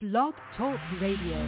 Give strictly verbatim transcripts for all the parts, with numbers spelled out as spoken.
Blog Talk Radio.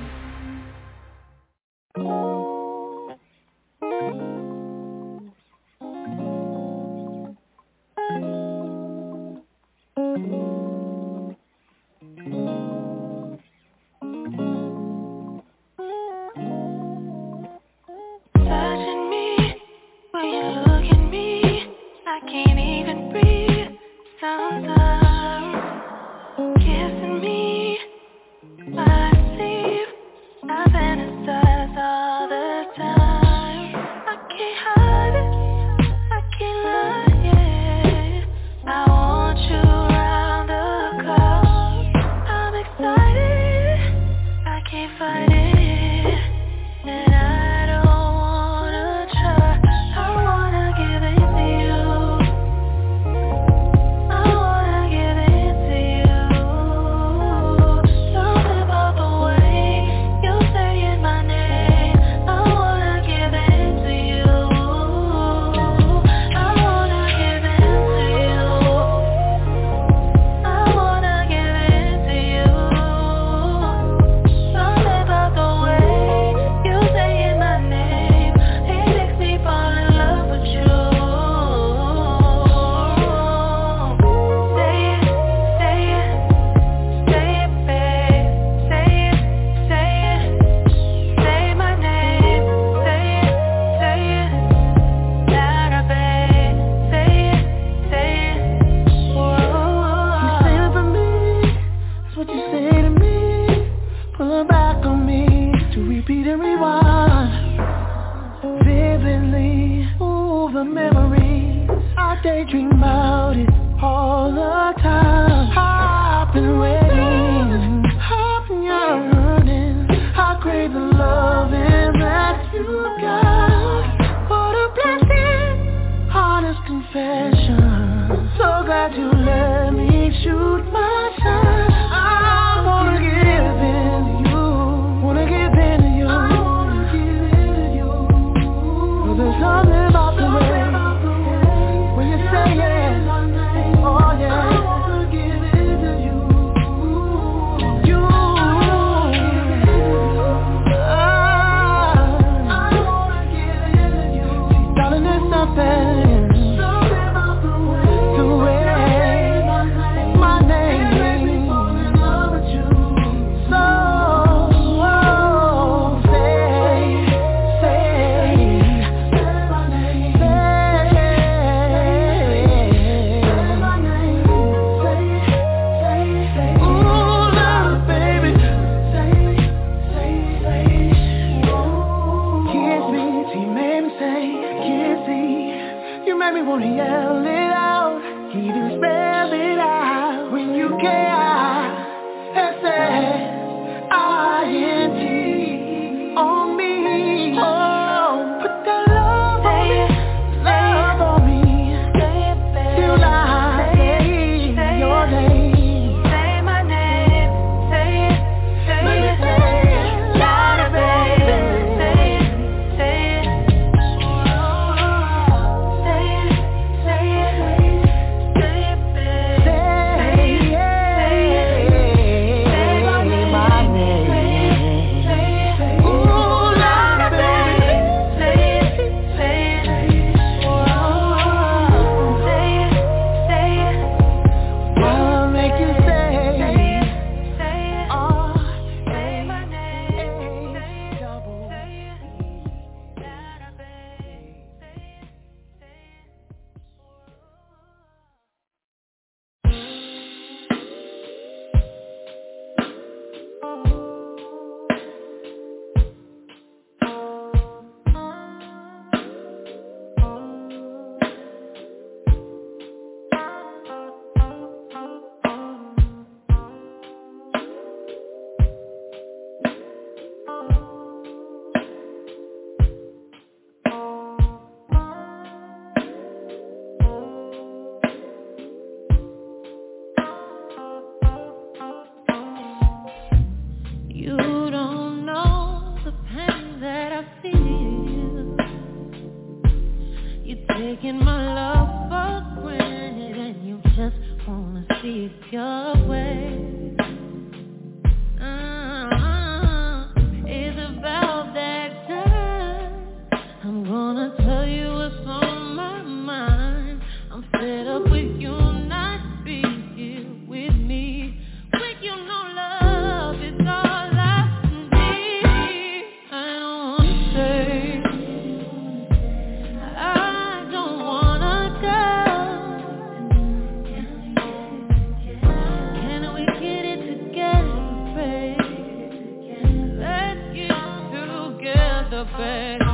together, baby.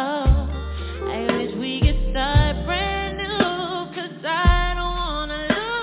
I wish we could start brand new, 'cause I don't wanna lose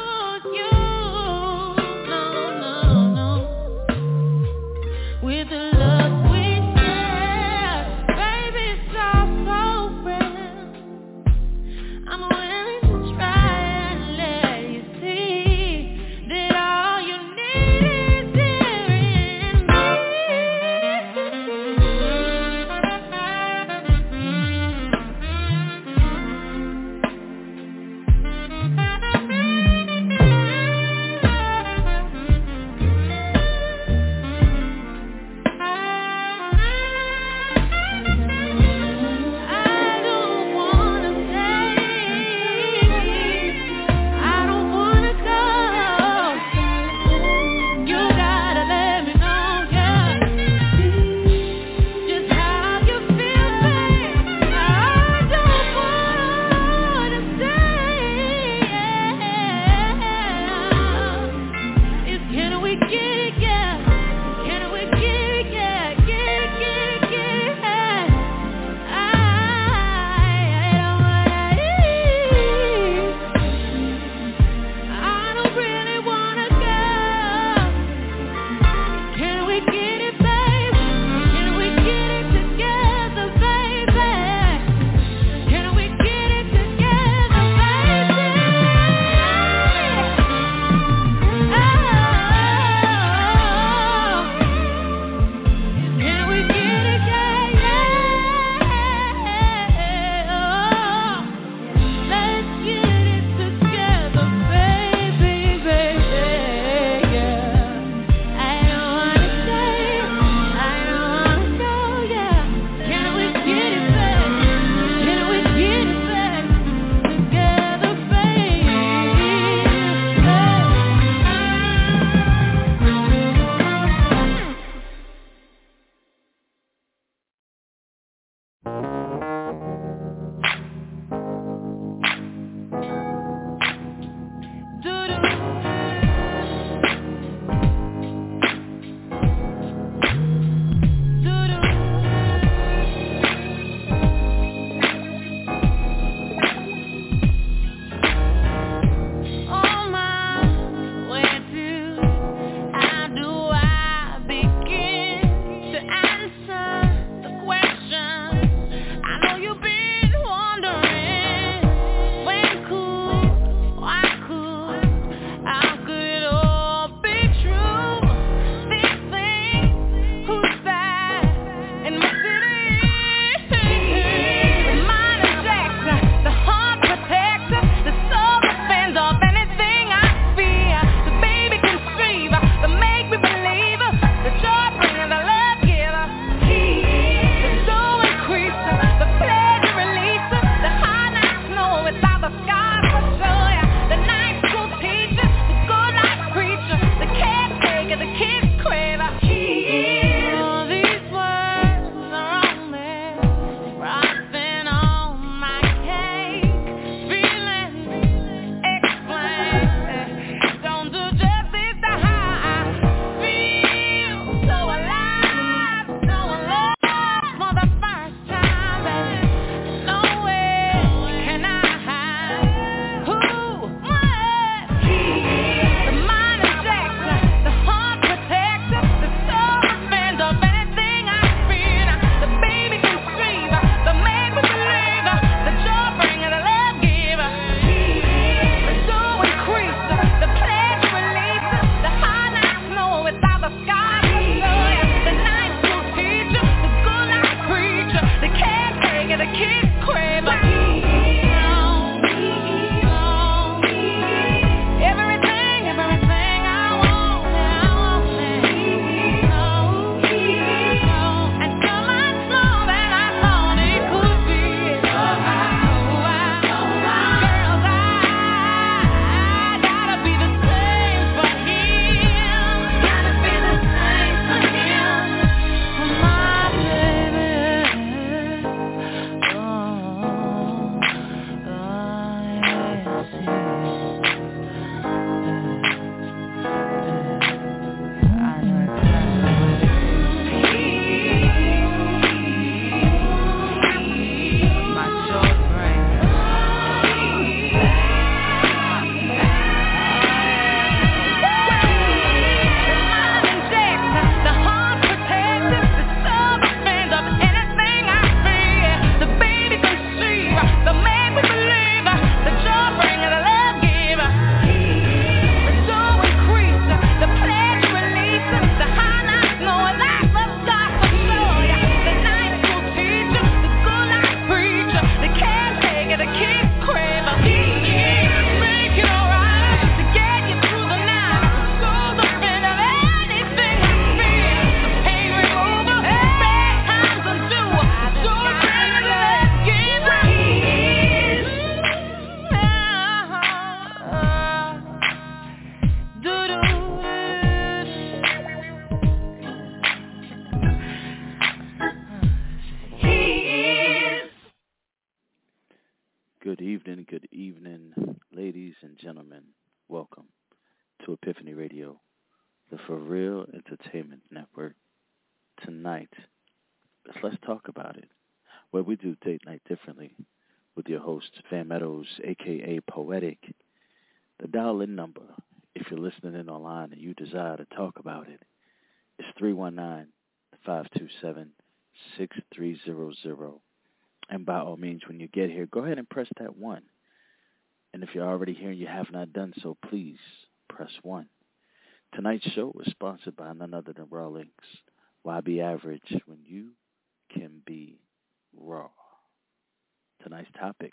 Good evening, good evening, ladies and gentlemen. Welcome to Epiphany Radio, the For Real Entertainment Network. Tonight, let's talk about it, where we do date night differently with your host, Van Meadows, a k a. Poetic. The dial-in number, if you're listening in online and you desire to talk about it, is three one nine, five two seven, six three zero zero. And by all means, when you get here, go ahead and press that one. And if you're already here and you have not done so, please press one. Tonight's show is sponsored by none other than Raw Links. Why be average when you can be raw? Tonight's topic,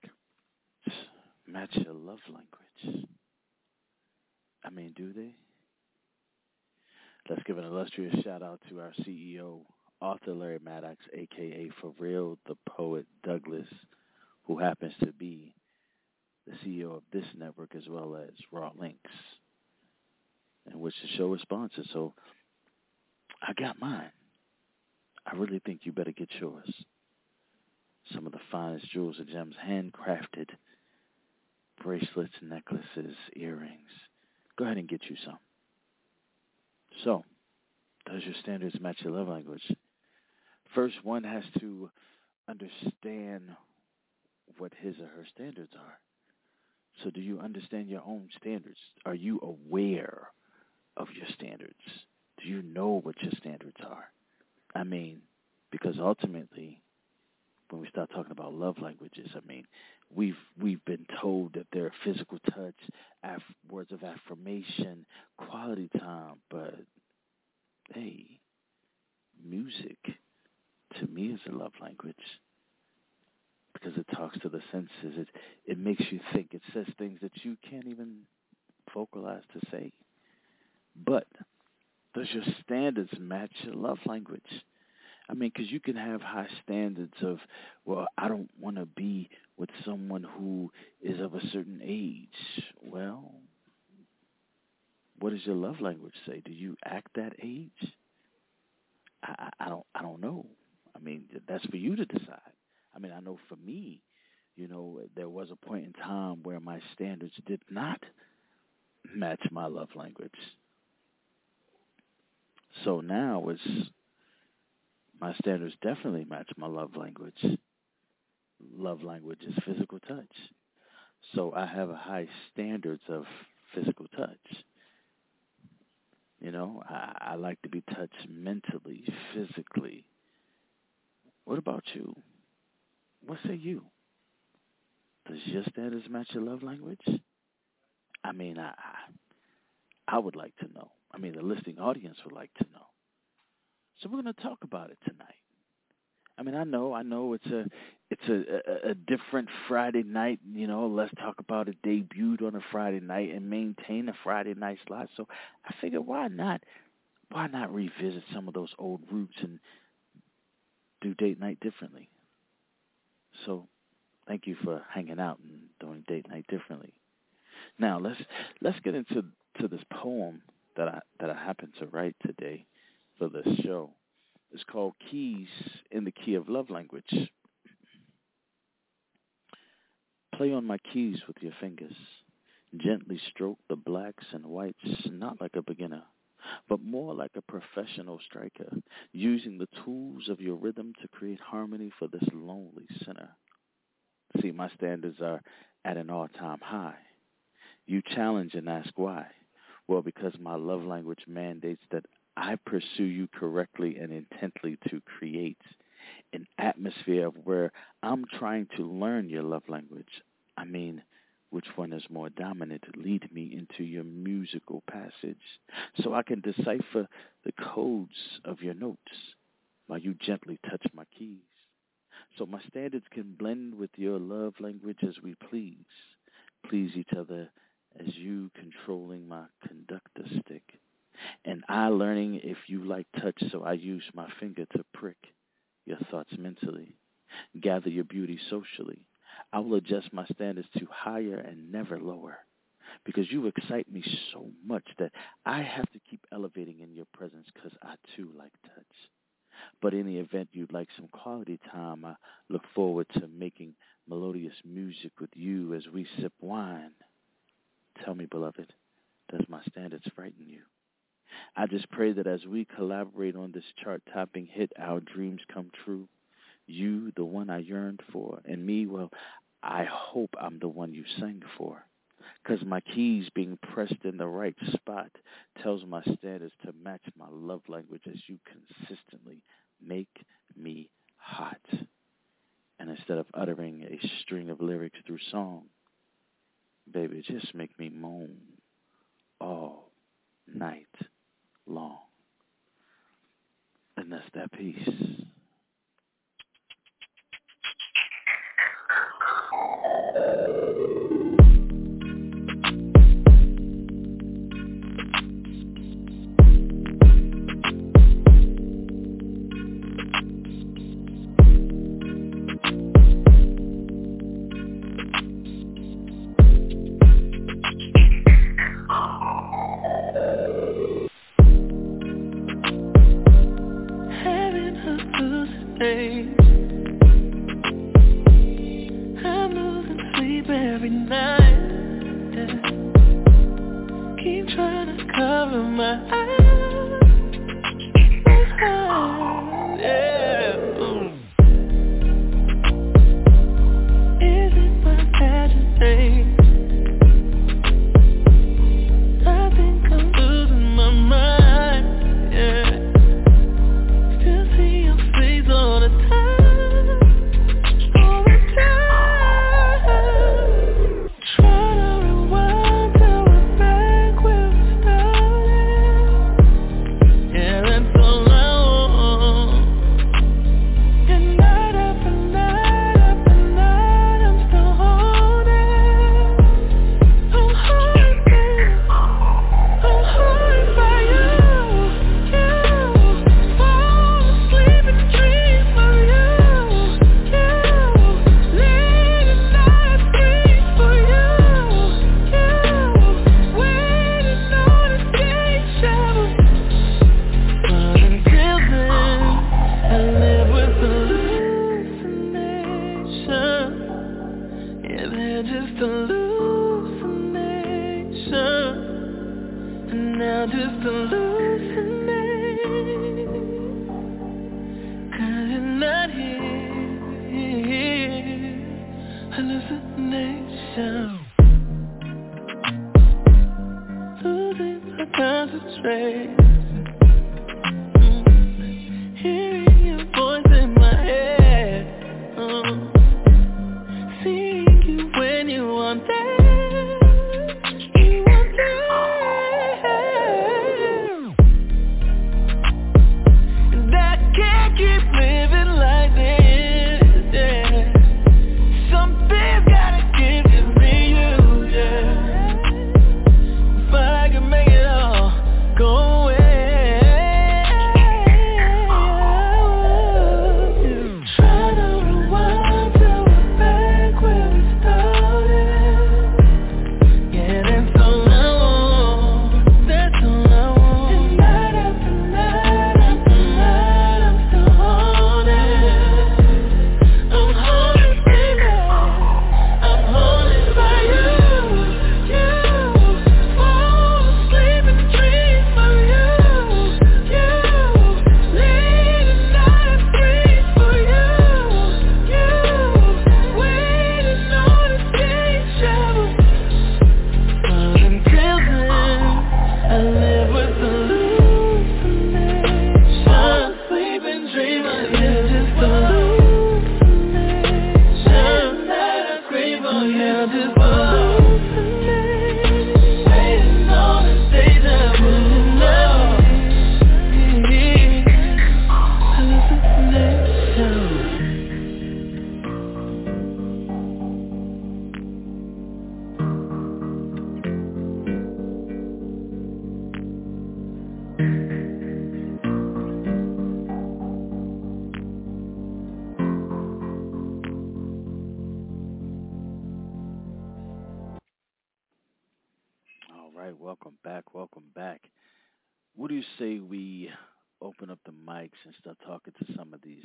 match your love language. I mean, do they? Let's give an illustrious shout out to our C E O, author Larry Maddox, a k a. For Real, the Poet Douglas, who happens to be the C E O of this network as well as Raw Links, in which the show is sponsored. So I got mine. I really think you better get yours. Some of the finest jewels and gems, handcrafted bracelets, necklaces, earrings. Go ahead and get you some. So, does your standards match your love language? First, one has to understand what his or her standards are. So do you understand your own standards? Are you aware of your standards? Do you know what your standards are? I mean, because ultimately, when we start talking about love languages, I mean, we've we've been told that they're physical touch, aff- words of affirmation, quality time, but hey, music to me is a love language because it talks to the senses. It it makes you think. It says things that you can't even vocalize to say. But does your standards match your love language? I mean, because you can have high standards of, well, I don't want to be with someone who is of a certain age. Well, what does your love language say? Do you act that age? I, I, I don't. I don't know. I mean, that's for you to decide. I mean, I know for me, you know, there was a point in time where my standards did not match my love language. So now it's my standards definitely match my love language. Love language is physical touch. So I have a high standards of physical touch. You know, I, I like to be touched mentally, physically. What about you? What say you? Does your standards match your love language? I mean, I, I I would like to know. I mean, the listening audience would like to know. So we're going to talk about it tonight. I mean, I know, I know it's a it's a, a, a different Friday night. You know, Let's Talk About It debuted on a Friday night and maintain a Friday night slot. So I figured, why not? Why not revisit some of those old roots and do date night differently? So thank you for hanging out and doing date night differently. Now let's let's get into to this poem that I that I happened to write today for this show. It's called Keys in the Key of Love Language. Play on my keys with your fingers. Gently stroke the blacks and whites, not like a beginner, but more like a professional striker, using the tools of your rhythm to create harmony for this lonely sinner. See, my standards are at an all-time high. You challenge and ask why. Well, because my love language mandates that I pursue you correctly and intently to create an atmosphere of where I'm trying to learn your love language. I mean, which one is more dominant? Lead me into your musical passage so I can decipher the codes of your notes while you gently touch my keys. So my standards can blend with your love language as we please. Please each other as you controlling my conductor stick. And I learning if you like touch, so I use my finger to prick your thoughts mentally. Gather your beauty socially. I will adjust my standards to higher and never lower, because you excite me so much that I have to keep elevating in your presence because I too like touch. But in the event you'd like some quality time, I look forward to making melodious music with you as we sip wine. Tell me, beloved, does my standards frighten you? I just pray that as we collaborate on this chart-topping hit, our dreams come true. You, the one I yearned for, and me, well, I hope I'm the one you sang for. Because my keys being pressed in the right spot tells my standards to match my love language as you consistently make me hot. And instead of uttering a string of lyrics through song, baby, just make me moan all night long. And that's that piece. right, welcome back, welcome back. What do you say we open up the mics and start talking to some of these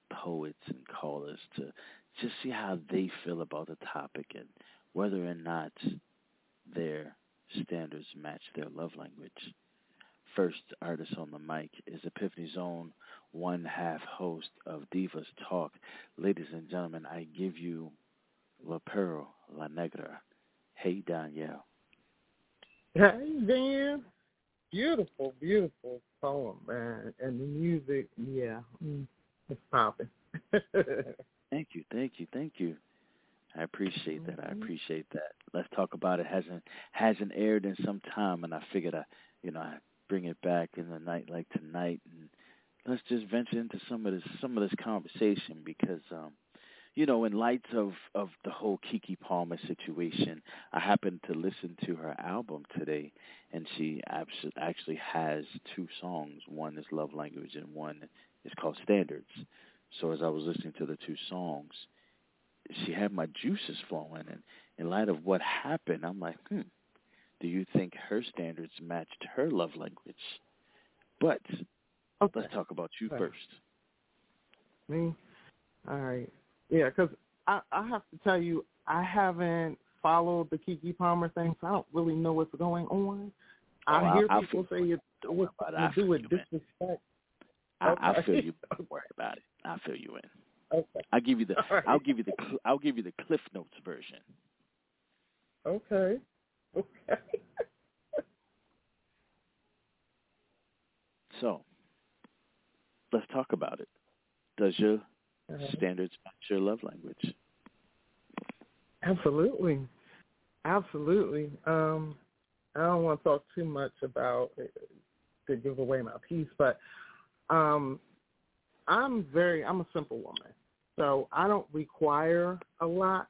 poets and callers to just see how they feel about the topic and whether or not their standards match their love language. First artist on the mic is Epiphany's own one half host of Divas Talk. Ladies and gentlemen, I give you La Pearl, La Negra. Hey, Danielle. Hey, Dan. Beautiful, beautiful poem, man. And the music, yeah, it's popping. Thank you, thank you, thank you. I appreciate that. I appreciate that. Let's talk about it. Hasn't hasn't aired in some time, and I figured I, you know, I bring it back in a night like tonight, and let's just venture into some of this some of this conversation because, um, you know, in light of, of the whole Keke Palmer situation, I happened to listen to her album today, and she abs- actually has two songs. One is Love Language, and one is called Standards. So as I was listening to the two songs, she had my juices flowing, and in light of what happened, I'm like, hmm, do you think her standards matched her love language? But okay. Let's talk about you okay. first. Me? All right. Yeah, because I, I have to tell you, I haven't followed the Keke Palmer thing, so I don't really know what's going on. Oh, I hear I'll, people I'll say it's what to do with disrespect. I, okay. I feel you. Don't worry about it. I feel you in. Okay. I'll give you the. Right. I'll give you the. I'll give you the Cliff Notes version. Okay. Okay. So, let's talk about it. Does your uh-huh. standards match your love language? Absolutely. Absolutely. Um, I don't want to talk too much about it to give away my piece, but um, I'm very, I'm a simple woman. So I don't require a lot.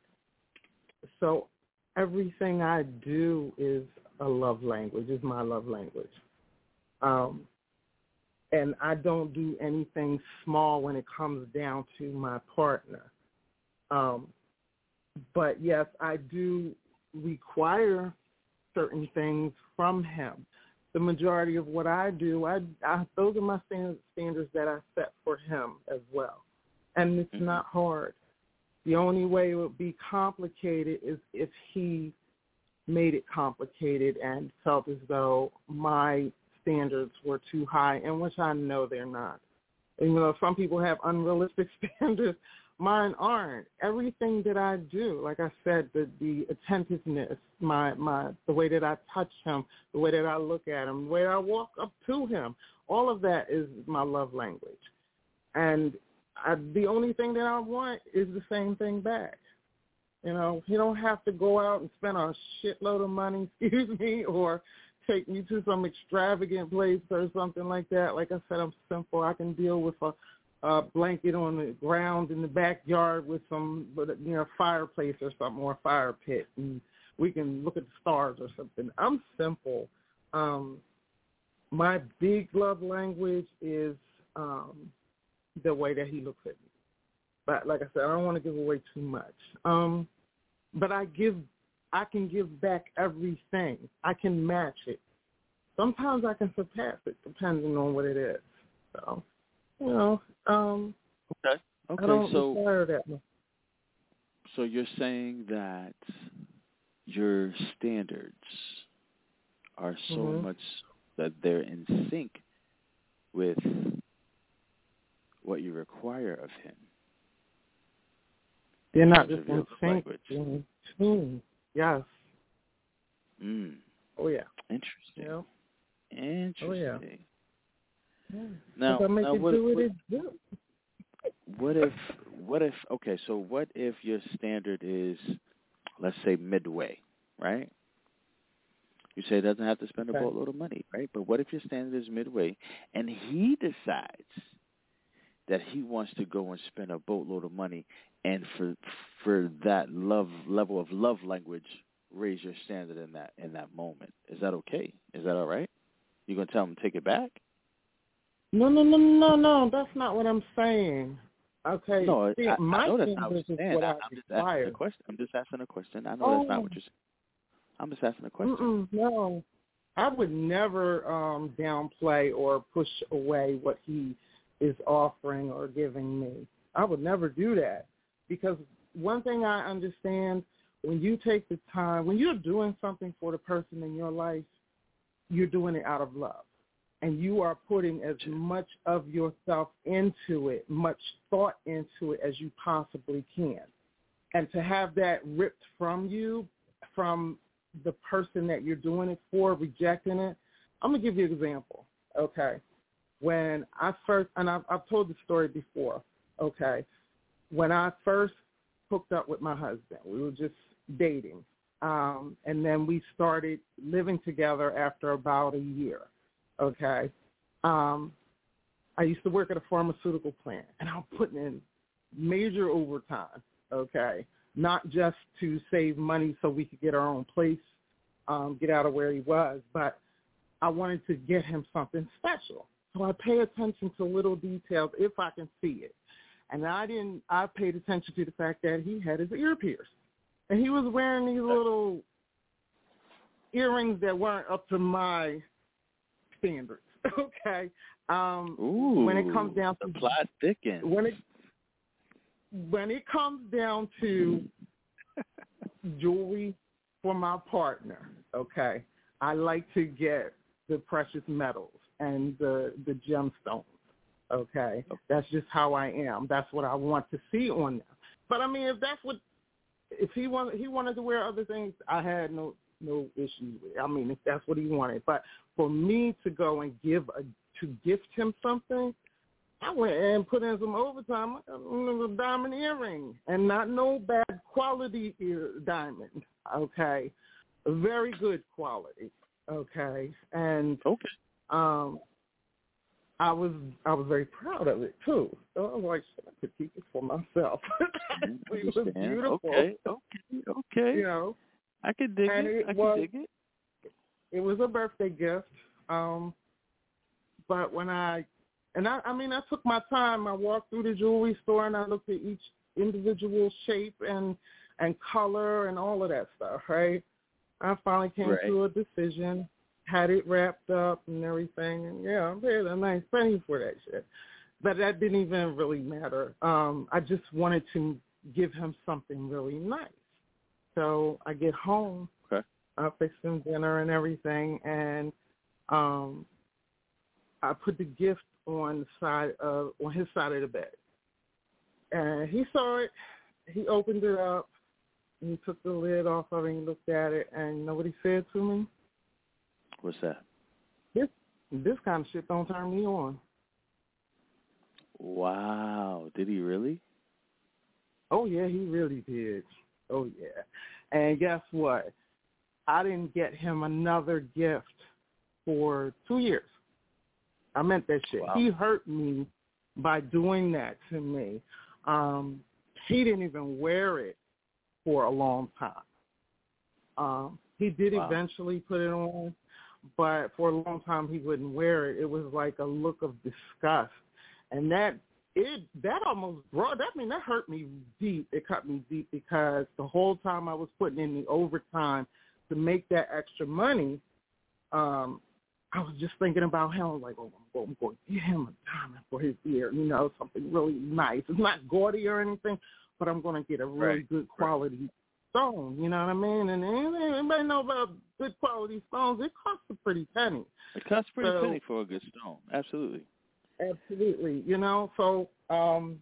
So everything I do is a love language, is my love language. Um, and I don't do anything small when it comes down to my partner. Um, but yes, I do require certain things from him. The majority of what I do, I, I those are my stand, standards that I set for him as well. And it's not hard. The only way it would be complicated is if he made it complicated and felt as though my standards were too high, and which I know they're not. And, you know, some people have unrealistic standards. Mine aren't. Everything that I do, like I said, the, the attentiveness, my, my the way that I touch him, the way that I look at him, the way I walk up to him, all of that is my love language. And I, the only thing that I want is the same thing back. You know, you don't have to go out and spend a shitload of money, excuse me, or take me to some extravagant place or something like that. Like I said, I'm simple. I can deal with a, a blanket on the ground in the backyard with some, you know, fireplace or something, or a fire pit, and we can look at the stars or something. I'm simple. Um, my big love language is um, the way that he looks at me. But like I said, I don't want to give away too much. Um, but I give, I can give back everything. I can match it. Sometimes I can surpass it, depending on what it is. So, you know, um, okay, okay. I don't so, require that much. So you're saying that your standards are so mm-hmm. much that they're in sync with what you require of him. They're not just in sync, in tune. Yes. Mm. Oh, yeah. Interesting. Yeah. Interesting. Oh, yeah. yeah. Now, I make now it what, do what, what it do. what if, what if, okay, so what if your standard is, let's say, midway, right? You say it doesn't have to spend a okay. boatload of money, right? But what if your standard is midway and he decides that he wants to go and spend a boatload of money, and for for that love level of love language, raise your standard in that in that moment? Is that okay? Is that all right? You gonna tell him to take it back? No, no, no, no, no. That's not what I'm saying. Okay. No, See, I, my I know that's not what standards you're is what saying. I, I, I'm just require. asking a question. I'm just asking a question. I know oh. that's not what you're saying. I'm just asking a question. Mm-mm, no, I would never um, downplay or push away what he is offering or giving me. I would never do that, because one thing I understand, when you take the time, when you're doing something for the person in your life, you're doing it out of love. And you are putting as much of yourself into it, much thought into it as you possibly can. And to have that ripped from you, from the person that you're doing it for, rejecting it, I'm going to give you an example, okay? When I first, and I've, I've told the story before, okay? When I first hooked up with my husband, we were just dating. Um, and then we started living together after about a year, okay? Um, I used to work at a pharmaceutical plant, and I'm putting in major overtime, okay? Not just to save money so we could get our own place, um, get out of where he was, but I wanted to get him something special. So I pay attention to little details if I can see it. And I didn't, I paid attention to the fact that he had his ear pierced. And he was wearing these little earrings that weren't up to my standards, okay? Um, Ooh, when it comes down to the plot thickens. When it, when it comes down to jewelry for my partner, okay, I like to get the precious metals and the, the gemstones, okay? That's just how I am. That's what I want to see on them. But, I mean, if that's what, if he wanted, he wanted to wear other things, I had no no issues with it. I mean, if that's what he wanted. But for me to go and give a, to gift him something, I went and put in some overtime, a diamond earring, and not no bad quality ear diamond, okay? A very good quality, okay? And okay. um, I was I was very proud of it too. So I was like, I could keep it for myself. It was beautiful. Okay, okay, okay. You know, I could dig and it. it I was, could dig it. It was a birthday gift. Um, but when I and I, I mean, I took my time. I walked through the jewelry store and I looked at each individual shape and and color and all of that stuff. Right. I finally came right. to a decision. Had it wrapped up and everything, and yeah, I paid a nice penny for that shit. But that didn't even really matter. Um, I just wanted to give him something really nice. So I get home, okay. I fix him dinner and everything, and um, I put the gift on the side of on his side of the bed. And he saw it. He opened it up, and he took the lid off of it and he looked at it, and you know what he said to me? What's that? This this kind of shit don't turn me on. Wow. Did he really? Oh, yeah, he really did. Oh, yeah. And guess what? I didn't get him another gift for two years. I meant that shit. Wow. He hurt me by doing that to me. Um, he didn't even wear it for a long time. Um, he did wow. eventually put it on, but for a long time he wouldn't wear it. It was like a look of disgust. And that it that almost brought that I mean that hurt me deep. It cut me deep because the whole time I was putting in the overtime to make that extra money, um, I was just thinking about him. I was like, oh, I'm going to give him a diamond for his ear, you know, something really nice. It's not gaudy or anything, but I'm going to get a really right. good quality right. stone, you know what I mean? And anybody know about good quality stones? It costs a pretty penny. It costs a pretty so, penny for a good stone. Absolutely. Absolutely. You know, so um,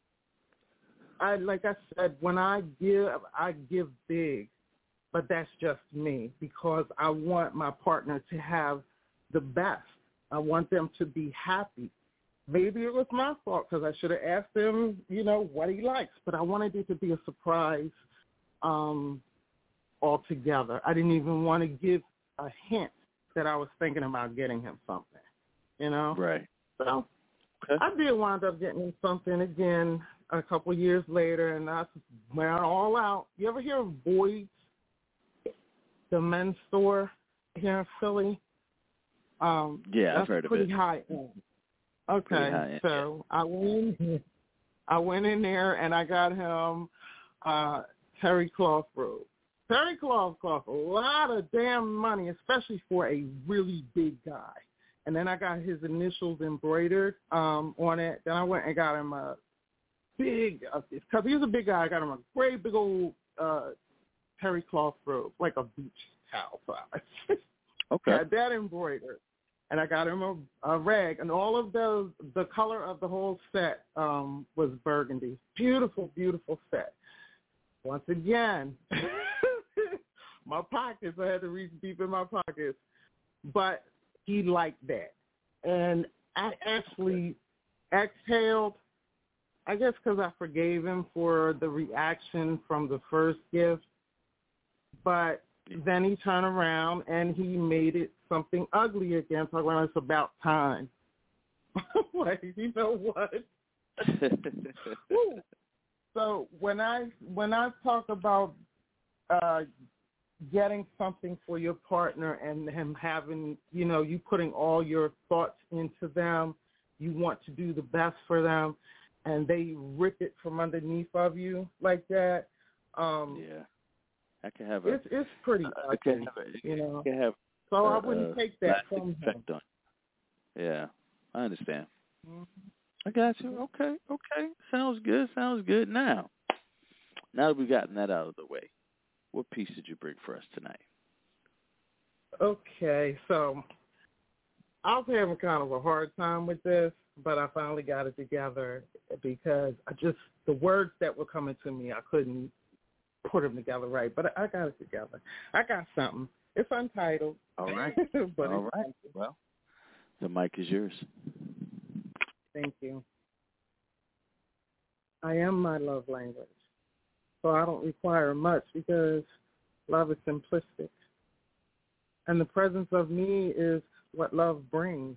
I like I said, when I give, I give big, but that's just me because I want my partner to have the best. I want them to be happy. Maybe it was my fault because I should have asked him, you know, what he likes, but I wanted it to be a surprise um, altogether. I didn't even want to give a hint that I was thinking about getting him something, you know? Right. So okay. I did wind up getting him something again a couple years later, and I went all out. You ever hear of Boyd's, the men's store here in Philly? Um, yeah, that's I've heard pretty of it. high end. Okay, high end, so yeah. I went in, I went in there and I got him uh, terry cloth robe. Terry cloth cost a lot of damn money, especially for a really big guy. And then I got his initials embroidered um, on it. Then I went and got him a big, because he was a big guy. I got him a great big old uh, terry cloth robe, like a beach towel size. Okay. Had that embroidered. And I got him a, a rag, and all of those, the color of the whole set um, was burgundy. Beautiful, beautiful set. Once again, my pockets, I had to reach deep in my pockets. But he liked that. And I actually exhaled, I guess because I forgave him for the reaction from the first gift. But then he turned around and he made it something ugly again. So when it's about time. Like, you know what? So when I when I talk about uh, getting something for your partner and him having, you know, you putting all your thoughts into them, you want to do the best for them, and they rip it from underneath of you like that. Um, yeah. I can have a. It's it's pretty I can ugly, have a, you know. Can have so a, I wouldn't take that from him. On. Yeah, I understand. Mm-hmm. I got you. Okay, okay. Sounds good. Sounds good. Now, now that we've gotten that out of the way, what piece did you bring for us tonight? Okay, so I was having kind of a hard time with this, but I finally got it together because I just the words that were coming to me, I couldn't put them together right, but I got it together. I got something. It's untitled. All right. but All it's right. something. Well, the mic is yours. Thank you. I am my love language, so I don't require much because love is simplistic. And the presence of me is what love brings.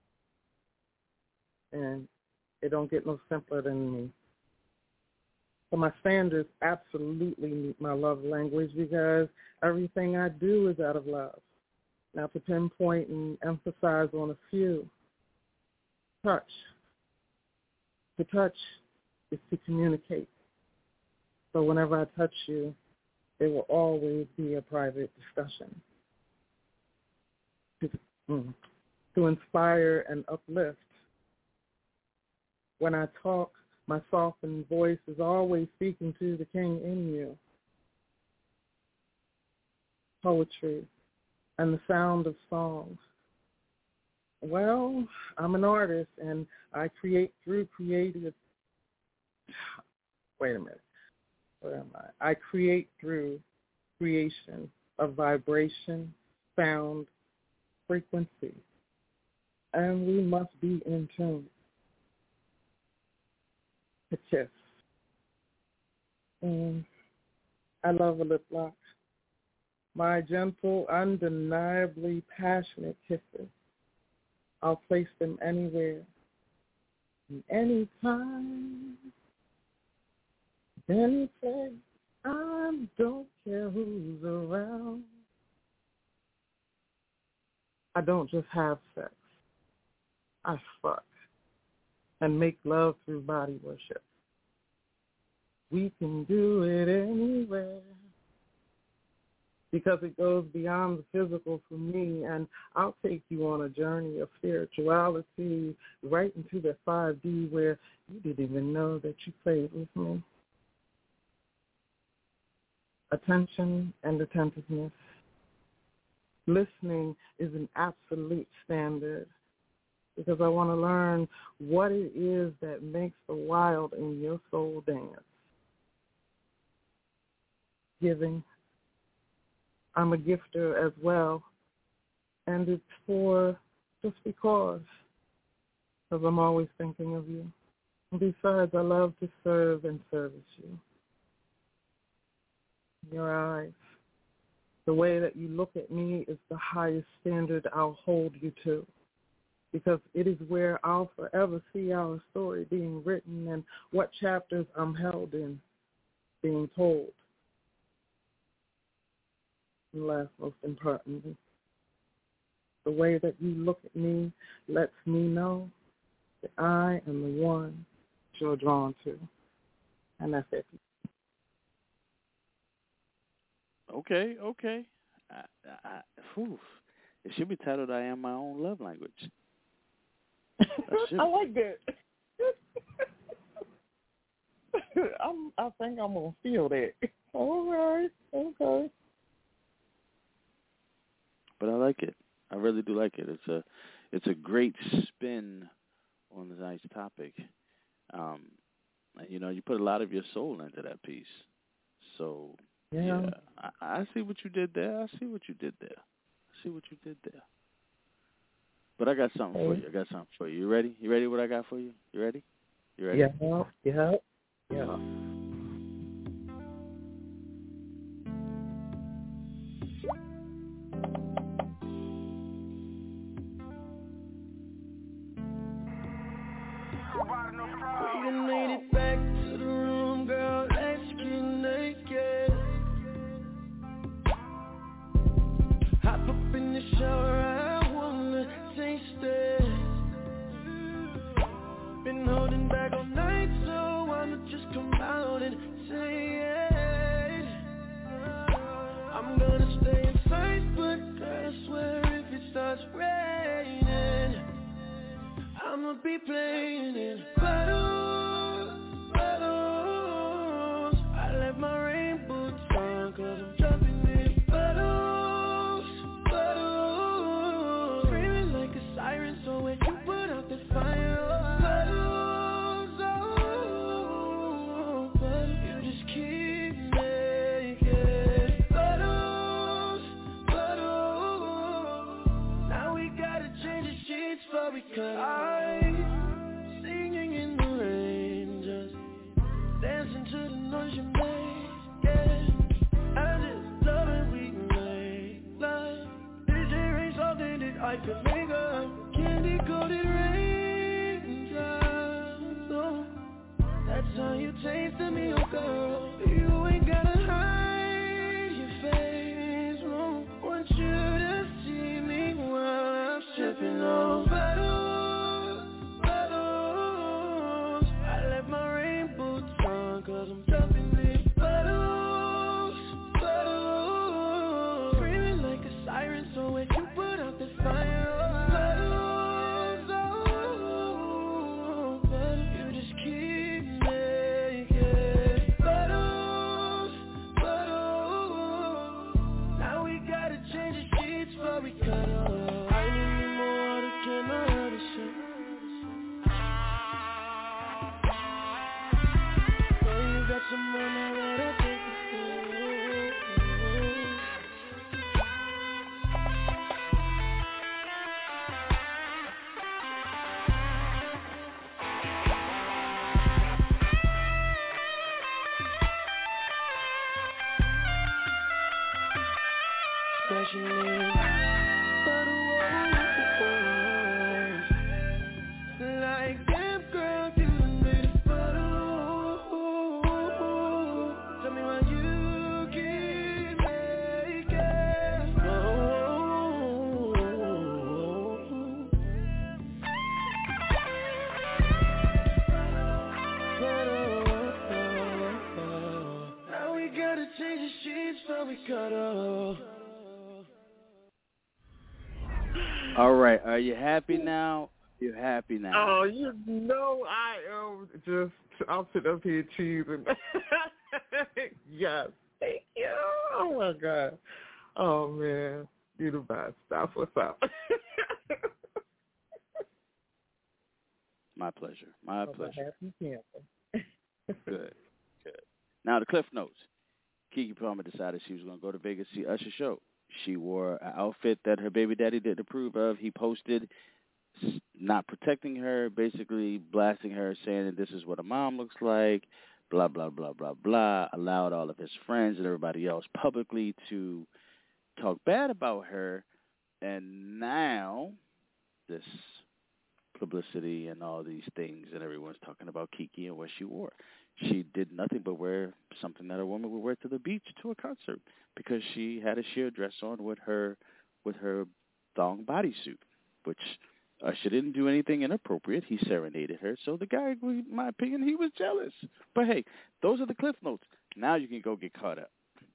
And it don't get no simpler than me. So my standards absolutely meet my love language because everything I do is out of love. Now to pinpoint and emphasize on a few, touch. To touch is to communicate. So whenever I touch you, there will always be a private discussion. To, mm, to inspire and uplift. When I talk, my softened voice is always speaking to the king in you. Poetry and the sound of songs. Well, I'm an artist and I create through creative. Wait a minute. Where am I? I create through creation of vibration, sound, frequency. And we must be in tune. A kiss. And I love a lip lock. My gentle, undeniably passionate kisses. I'll place them anywhere, anytime, any place. I don't care who's around. I don't just have sex. I fuck and make love through body worship. We can do it anywhere because it goes beyond the physical for me, and I'll take you on a journey of spirituality right into the five D where you didn't even know that you played with me. Attention and attentiveness. Listening is an absolute standard because I want to learn what it is that makes the wild in your soul dance. Giving. I'm a gifter as well, and it's for just because, because I'm always thinking of you. And besides, I love to serve and service you. Your eyes, the way that you look at me is the highest standard I'll hold you to, because it is where I'll forever see our story being written and what chapters I'm held in being told. And last, most importantly, the way that you look at me lets me know that I am the one you're drawn to. And that's it. Okay, okay. I, I, whew. It should be titled I Am My Own Love Language. I like that. I'm, I think I'm gonna feel that. All right, okay. But I like it. I really do like it. It's a, it's a great spin on the nice topic. Um, you know, you put a lot of your soul into that piece. So yeah, yeah I, I see what you did there. I see what you did there. I see what you did there. But I got something hey. for you. I got something for you. You ready? You ready? What I got for you? You ready? You ready? Yeah, yeah, yeah. We done made it back to the room, girl. Let's get naked. Hop up in the shower, I wanna taste it. Been holding back all night, so I'ma just come out and say it. I'm gonna stay inside, but girl, I swear if it starts raining, I'ma be playing in bottles, bottles. I left my rain boots on, cause I'm jumping in bottles, bottles. Screaming like a siren, so when you put out the fire, bottles, oh, but you just keep making bottles, bottles. Now we gotta change the sheets before we cut off. Singing in the rain, just dancing to the noise you make, yeah. I just love it, we make love. D J rain something that I could make up. Candy coated raindrops, oh. That's how you taste me, oh girl. You ain't gotta hide your face, no. Want you to see me while I'm stripping off. Cause I'm jumping in bottles, bottles. Screaming like a siren, so when you put out the fire, bottles, oh, but you just keep making bottles, bottles. Now we gotta change the sheets before we cut off. I need more water, can I have a shit? Got some more now that I think Scratching in, but oh, like damn girl, you made it better. Tell me why you keep making oh. Now we gotta change the sheets before we cut off. All right. Are you happy now? You're happy now. Oh, you know I am just, I'll sit up here cheesing. Yes, thank you. Oh, my God. Oh, man. You the best. That's what's up. My pleasure. My oh, pleasure. Happy camping. Good. Good. Now, the Cliff Notes. Keke Palmer decided she was going to go to Vegas to see Usher's show. She wore an outfit that her baby daddy didn't approve of. He posted not protecting her, basically blasting her, saying that this is what a mom looks like, blah, blah, blah, blah, blah, allowed all of his friends and everybody else publicly to talk bad about her. And now this publicity and all these things, and everyone's talking about Keke and what she wore. She did nothing but wear something that a woman would wear to the beach to a concert because she had a sheer dress on with her with her thong bodysuit, which Usher didn't do anything inappropriate. He serenaded her. So the guy, in my opinion, he was jealous. But, hey, those are the Cliff Notes. Now you can go get caught up.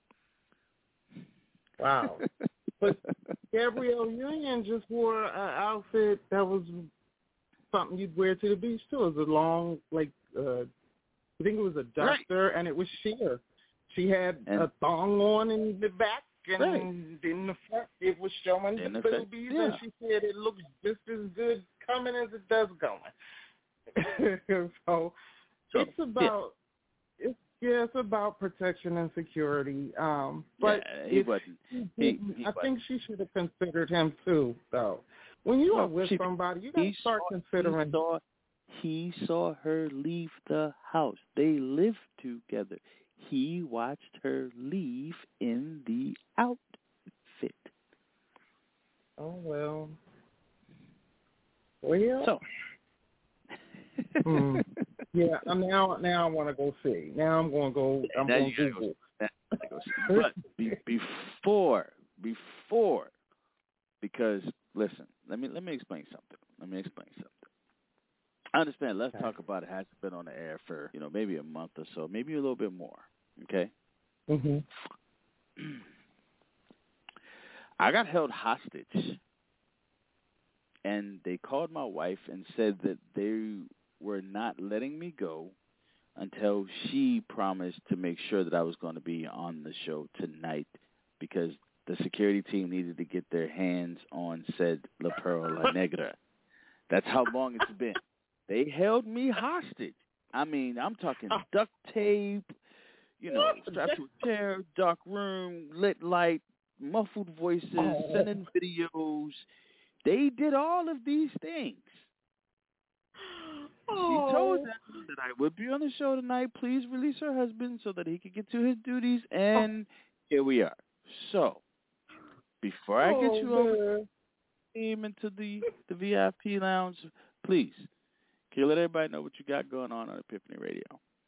Wow. But Gabrielle Union just wore an outfit that was something you'd wear to the beach, too. It was a long, like, uh, I think it was a duster, right. and it was sheer. She had and, a thong on in the back, and right. in the front it was showing in the boobies, yeah. and she said it looks just as good coming as it does going. so, so it's about yeah. it's yeah, it's about protection and security. Um, but yeah, he wasn't. He, he, I wasn't. think she should have considered him too, though. When you well, are with she, somebody, you got to start saw, considering. He saw, he saw her leave the house. They lived together. He watched her leave in the outfit. Oh, well. Well. So. hmm. Yeah, now now I want to go see. Now I'm going to go. I'm going to Google. Go, go see. But be, before, before, because listen, let me let me explain something. Let me explain something. I understand. Let's okay. talk about it. Hasn't been on the air for you know maybe a month or so, maybe a little bit more. Okay. Mhm. I got held hostage, and they called my wife and said that they were not letting me go until she promised to make sure that I was going to be on the show tonight because the security team needed to get their hands on said La Pearl La Negra. That's how long it's been. They held me hostage. I mean, I'm talking duct tape, you know, strapped to a chair, dark room, lit light, muffled voices, oh. sending videos. They did all of these things. Oh. She told them that I would be on the show tonight. Please release her husband so that he could get to his duties, and oh. here we are. So, before I get you oh, over team into the, the V I P lounge, please, can you let everybody know what you got going on on Epiphany Radio?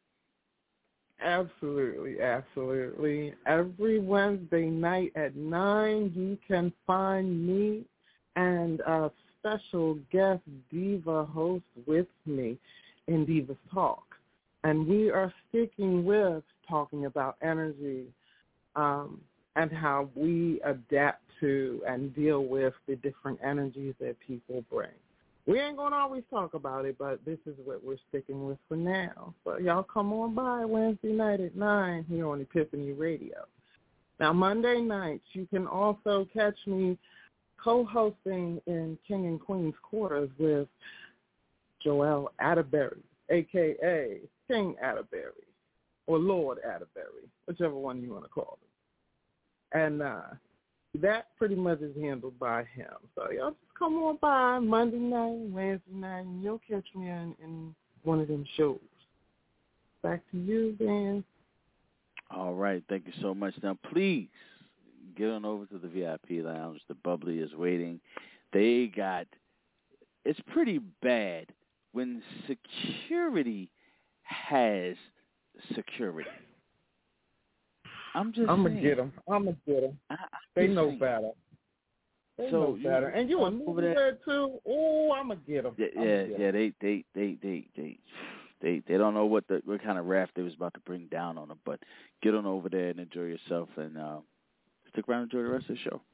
Absolutely, absolutely. Every Wednesday night at nine, you can find me and a special guest diva host with me in Divas Talk. And we are sticking with talking about energy um, and how we adapt to and deal with the different energies that people bring. We ain't going to always talk about it, but this is what we're sticking with for now. So y'all come on by Wednesday night at nine here on Epiphany Radio. Now, Monday nights, you can also catch me co-hosting in King and Queen's Quarters with Joel Atterbury, a k a. King Atterbury, or Lord Atterbury, whichever one you want to call it. And uh, that pretty much is handled by him. So y'all just come on by Monday night, Wednesday night, and you'll catch me in, in one of them shows. Back to you, Dan. All right. Thank you so much. Now, please get on over to the V I P lounge. The bubbly is waiting. They got, it's pretty bad when security has security. I'm just I'm going to get them. I'm going to get them. They know saying. better. They so know better. And you a movie there too? Oh, I'm going to get them. Yeah, yeah, yeah. They, they, they, they, they, they, they don't know what the what kind of raft they was about to bring down on them. But get on over there and enjoy yourself, and uh, stick around and enjoy the rest of the show.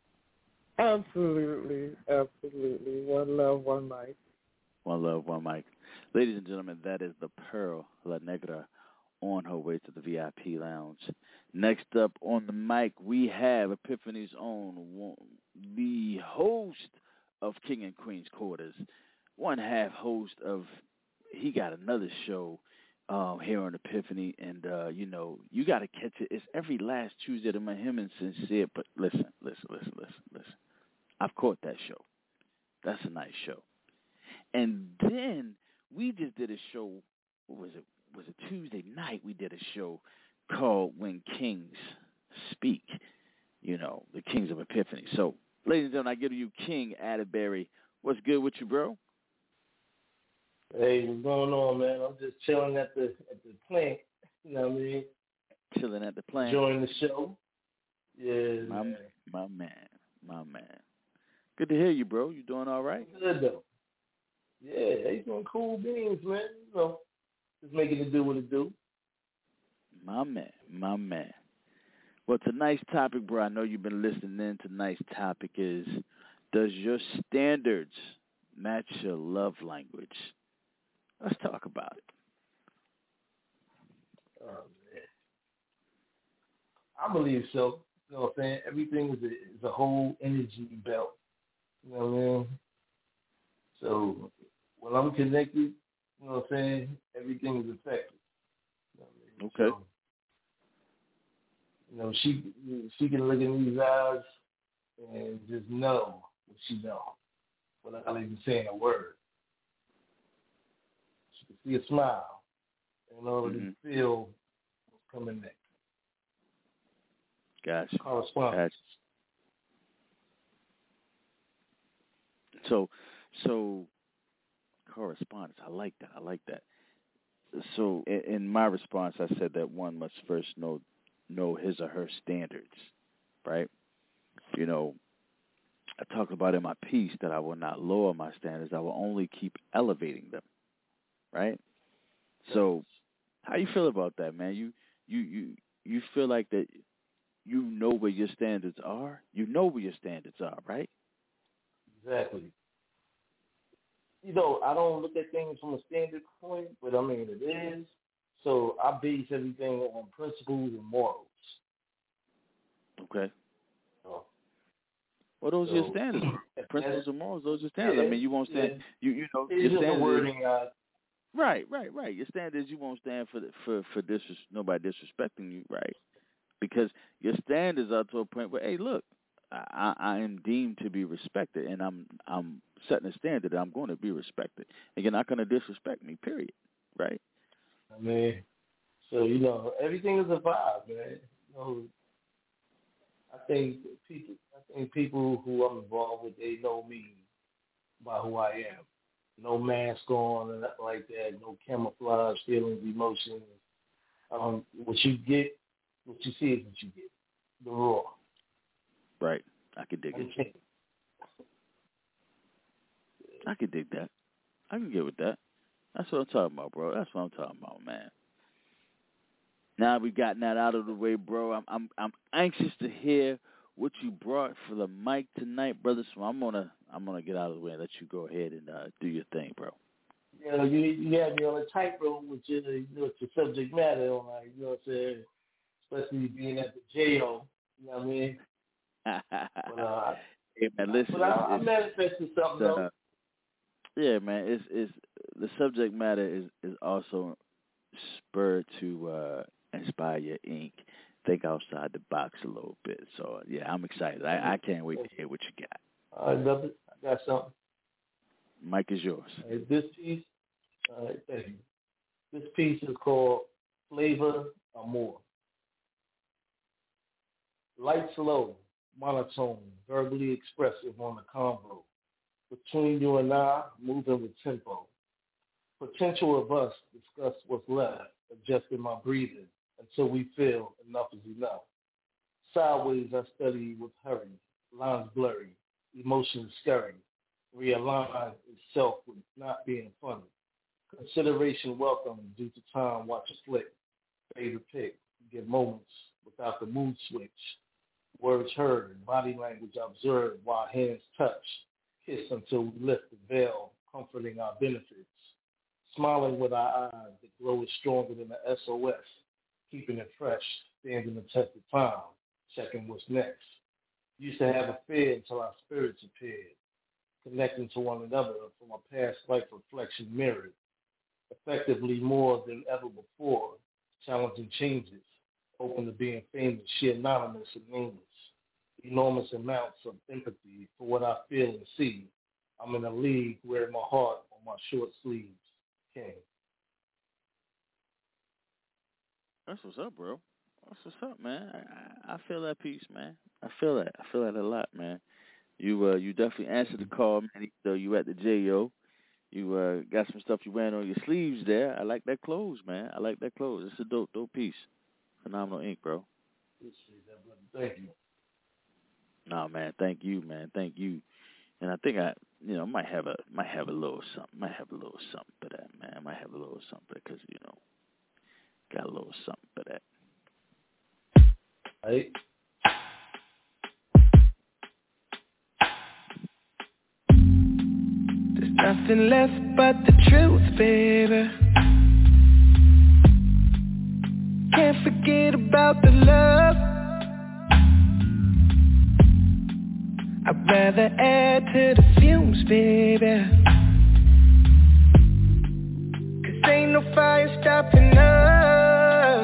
Absolutely, absolutely. One love, one mic. One love, one mic. Ladies and gentlemen, that is the Pearl La Negra on her way to the V I P lounge. Next up on the mic, we have Epiphany's own, the host of King and Queen's Quarters, one half host of, he got another show um, here on Epiphany, and, uh, you know, you got to catch it. It's every last Tuesday to my him and sincere, but listen, listen, listen, listen, listen. I've caught that show. That's a nice show. And then we just did a show, what was it? Was it Tuesday night? We did a show called When Kings Speak, you know, the Kings of Epiphany. So, ladies and gentlemen, I give you King Atterbury. What's good with you, bro? Hey, what's going on, man? I'm just chilling at the at the plant, you know what I mean? Chilling at the plant. Enjoying the show. Yeah, my man. My man, my man. Good to hear you, bro. You doing all right? Good, though. Yeah, he's doing cool beans, man. You know, just making it do what it do. My man, my man. Well, tonight's topic, bro, I know you've been listening in. Tonight's topic is, does your standards match your love language? Let's talk about it. Oh, man. I believe so. You know what I'm saying? Everything is a, is a whole energy belt. You know what I mean? So when I'm connected, you know what I'm saying, everything is affected. You know what I mean? Okay. So, you know, she she can look in these eyes and just know what she knows without even saying a word. She can see a smile in order mm-hmm. to feel what's coming next. Gotcha. Correspondence. Gotcha. So, so correspondence. I like that. I like that. So, in, in my response, I said that one must first know know his or her standards, right? You know, I talked about in my piece that I will not lower my standards. I will only keep elevating them, right? So, how you feel about that, man? You you you you feel like that you know where your standards are? You know where your standards are, right? Exactly. You know, I don't look at things from a standard point, but I mean, it is. So I base everything on principles and morals. Okay. So, well, those so, are your standards. Principles and morals, those are your standards. Yeah, I mean, you won't stand, yeah. you you know, it's your just standards. A wording, uh, right, right, right. Your standards, you won't stand for for for dis- nobody disrespecting you, right? Because your standards are to a point where, hey, look, I, I am deemed to be respected, and I'm I'm setting a standard that I'm going to be respected, and you're not going to disrespect me, period, right? I mean, so, you know, everything is a vibe, man. You know, I think people, I think people who I'm involved with, they know me by who I am. No mask on and nothing like that. No camouflage, feelings, emotions. Um, what you get, what you see is what you get. The raw. Right. I could dig it. I could dig that. I can get with that. That's what I'm talking about, bro. That's what I'm talking about, man. Now we've gotten that out of the way, bro. I'm I'm I'm anxious to hear what you brought for the mic tonight, brother. So I'm gonna I'm gonna get out of the way and let you go ahead and uh, do your thing, bro. You know, you you have me on a tightrope with your you know, with your subject matter on, like, you know what I'm saying, especially being at the jail. You know what I mean? but, uh, hey, man, listen, but I, I manifested something though. Uh, yeah, man. It's it's the subject matter is is also spurred to uh, inspire your ink. Think outside the box a little bit. So, yeah, I'm excited. I, I can't wait to hear what you got. All right, brother. I got something. Mic is yours. Right, this piece, all right, thank you. This piece is called Flavor Amor. Light slow, monotone, verbally expressive on the convo. Between you and I, moving with tempo. Potential of us discuss what's left, adjusting my breathing until we feel enough is enough. Sideways I study with hurry, lines blurry, emotions scurry, realign itself with not being funny. Consideration welcome due to time, watch a flick, favorite pick, get moments without the mood switch. Words heard, body language observed while hands touch, kiss until we lift the veil, comforting our benefits. Smiling with our eyes, the glow is stronger than the S O S, keeping it fresh, standing the test of time, checking what's next. Used to have a fear until our spirits appeared, connecting to one another from a past life reflection mirrored, effectively more than ever before, challenging changes, open to being famous, she anonymous and nameless, enormous amounts of empathy for what I feel and see. I'm in a league wearing my heart on my short sleeves. King. That's what's up, bro. That's what's up, man. I, I feel that piece, man. I feel that. I feel that a lot, man. You uh, you definitely answered the call, man. Though you at the J O, you uh, got some stuff you wearing on your sleeves there. I like that clothes, man. I like that clothes. It's a dope, dope piece. Phenomenal ink, bro. Thank you. No, man. Thank you, man. Thank you. And I think I, you know, might have a might have a little something. Might have a little something for that, man. I might have a little something because, you know, got a little something for that. Right. There's nothing left but the truth, baby. forget about the love. I'd rather add to the fumes, baby. Cause ain't no fire stopping us.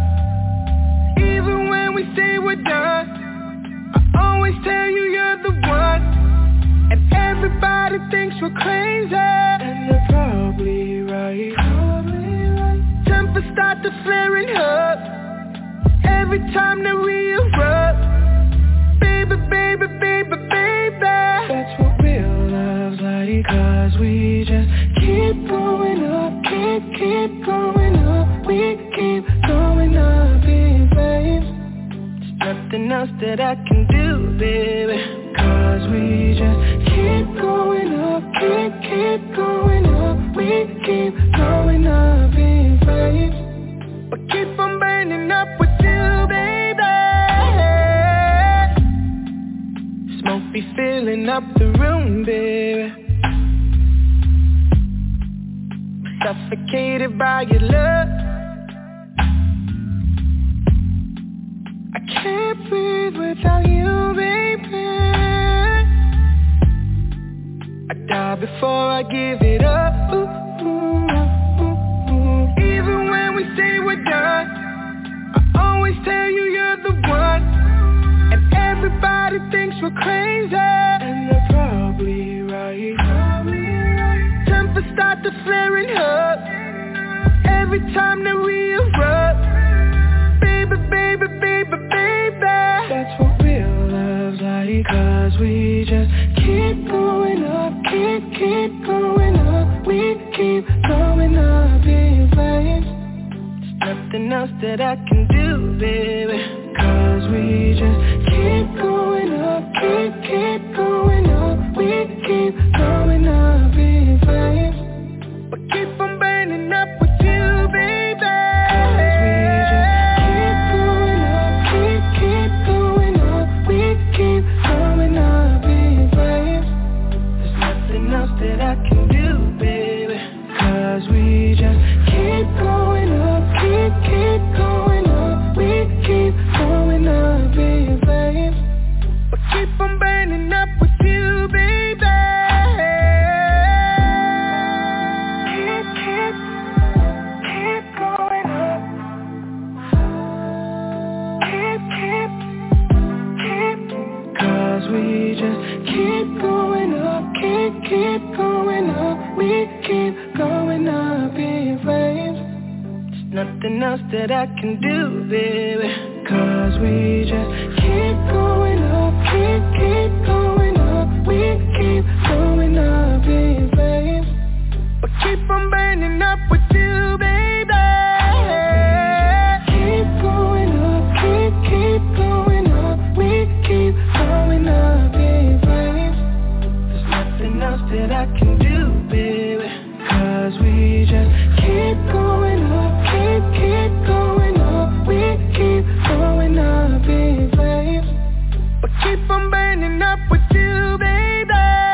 Even when we say we're done, I always tell you you're the one. And everybody thinks we're crazy, and they're probably right. Tempers start to flaring up every time that we erupt. Baby, baby, baby, baby, that's what real love's like. Cause we just keep going up, keep, keep going up. We keep going up in flames. There's nothing else that I can do, baby. Cause we just keep going up, keep, keep going up. We keep going up in flames. But keep on burning up with you, baby. Smoke be filling up the room, baby. Suffocated by your love. I can't breathe without you, baby. I die before I give it up. Ooh, ooh, ooh, ooh. Even when we say we're done, I always tell you you're the one. And everybody thinks we're crazy, and they're probably right. Tempers start to flaring up every time that we erupt. Baby, baby, baby, baby, that's what real love's like. Cause we just keep going up, keep, keep going up. We keep going up in flames. There's nothing else that I can do, baby. Cause we just keep going up, keep, keep going up. We keep going up in flames. But keep on burning up with you, baby. Cause we just keep going up, keep, keep going up. We keep going up in flames. There's nothing else that I can do, baby. Cause we just keep going up, keep, keep going up. We keep going up in flames. But keep on burning up with you, baby. Keep, keep, keep going up. Keep, keep, keep. Cause we just keep going up, keep, keep going up. We keep going up in flames. There's nothing else that I can do, baby. Cause we just keep going up, keep, keep going up. We keep going up in flames. But keep on burning up with you, baby. Keep going up, keep, keep going up. We keep going up in flames. There's nothing else that I can do, baby. Cause we just keep going up, keep, keep going up. We keep going up in flames. But keep on burning up with you, baby.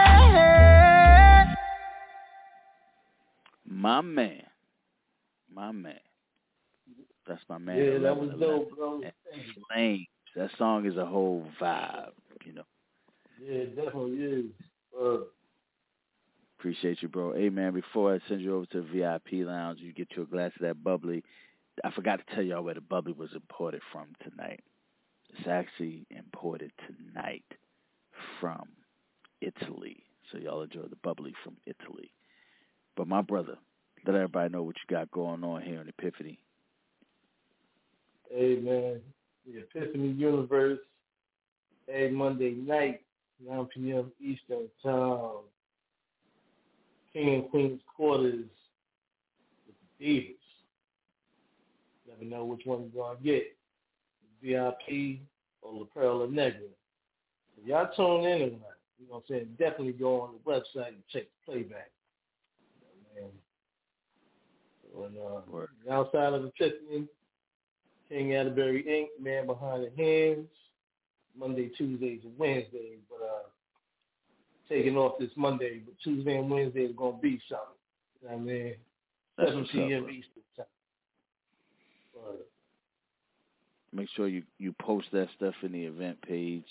My man. My man. That's my man. Yeah, that eleven was eleven. dope, bro. And Flames. That song is a whole vibe, you know. Yeah, it definitely is. Uh, Appreciate you, bro. Hey, man, before I send you over to the V I P lounge, you get you a glass of that bubbly. I forgot to tell y'all where the bubbly was imported from tonight. It's actually imported tonight from Italy. So y'all enjoy the bubbly from Italy. But my brother, let everybody know what you got going on here in Epiphany. Hey, man, the Epiphany Universe, every Monday night, nine p.m. Eastern Time. King and Queen's Quarters with the Divas. Never know which one you're going to get, V I P or La Perla Negra. If y'all tune in tonight, you know what I'm saying, definitely go on the website and check the playback. And, uh, outside of the Epiphany, King Atterbury Incorporated, Man Behind the Hands, Monday, Tuesdays, and Wednesdays. But uh, taking off this Monday, but Tuesday and Wednesday is going to be something. You know what I mean? seven p.m. Eastern time. But Make sure you, you post that stuff in the event page.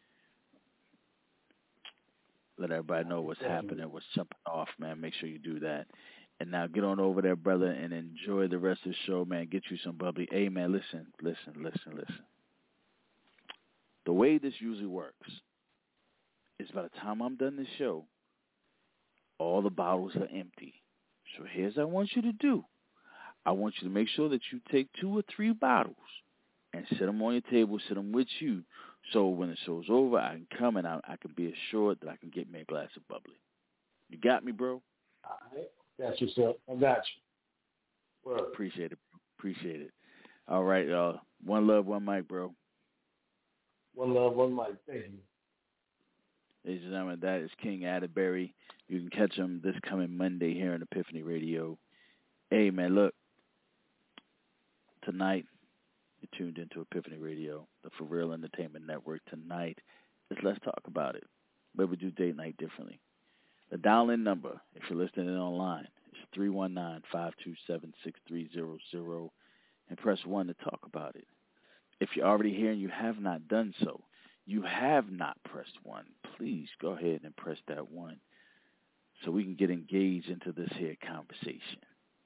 Let everybody know what's happening, what's jumping off, man. Make sure you do that. And now get on over there, brother, and enjoy the rest of the show, man. Get you some bubbly. Hey, man, listen, listen, listen, listen. The way this usually works is by the time I'm done this show, all the bottles are empty. So here's what I want you to do. I want you to make sure that you take two or three bottles and sit them on your table, sit them with you. So when the show's over, I can come and I, I can be assured that I can get me a glass of bubbly. You got me, bro? All right. Got you, sir. I got you. Word. Appreciate it, bro. Appreciate it. All right, uh, one love, one mic, bro. One love, one mic. Thank you. Ladies and gentlemen, that is King Atterbury. You can catch him this coming Monday here on Epiphany Radio. Hey, man, look. Tonight, you're tuned into Epiphany Radio, the For Real Entertainment Network. Tonight is Let's Talk About It, where we do date night differently. The dial-in number, if you're listening in online, is three one nine, five two seven, six three zero zero, and press one to talk about it. If you're already here and you have not done so, you have not pressed one, please go ahead and press that one so we can get engaged into this here conversation.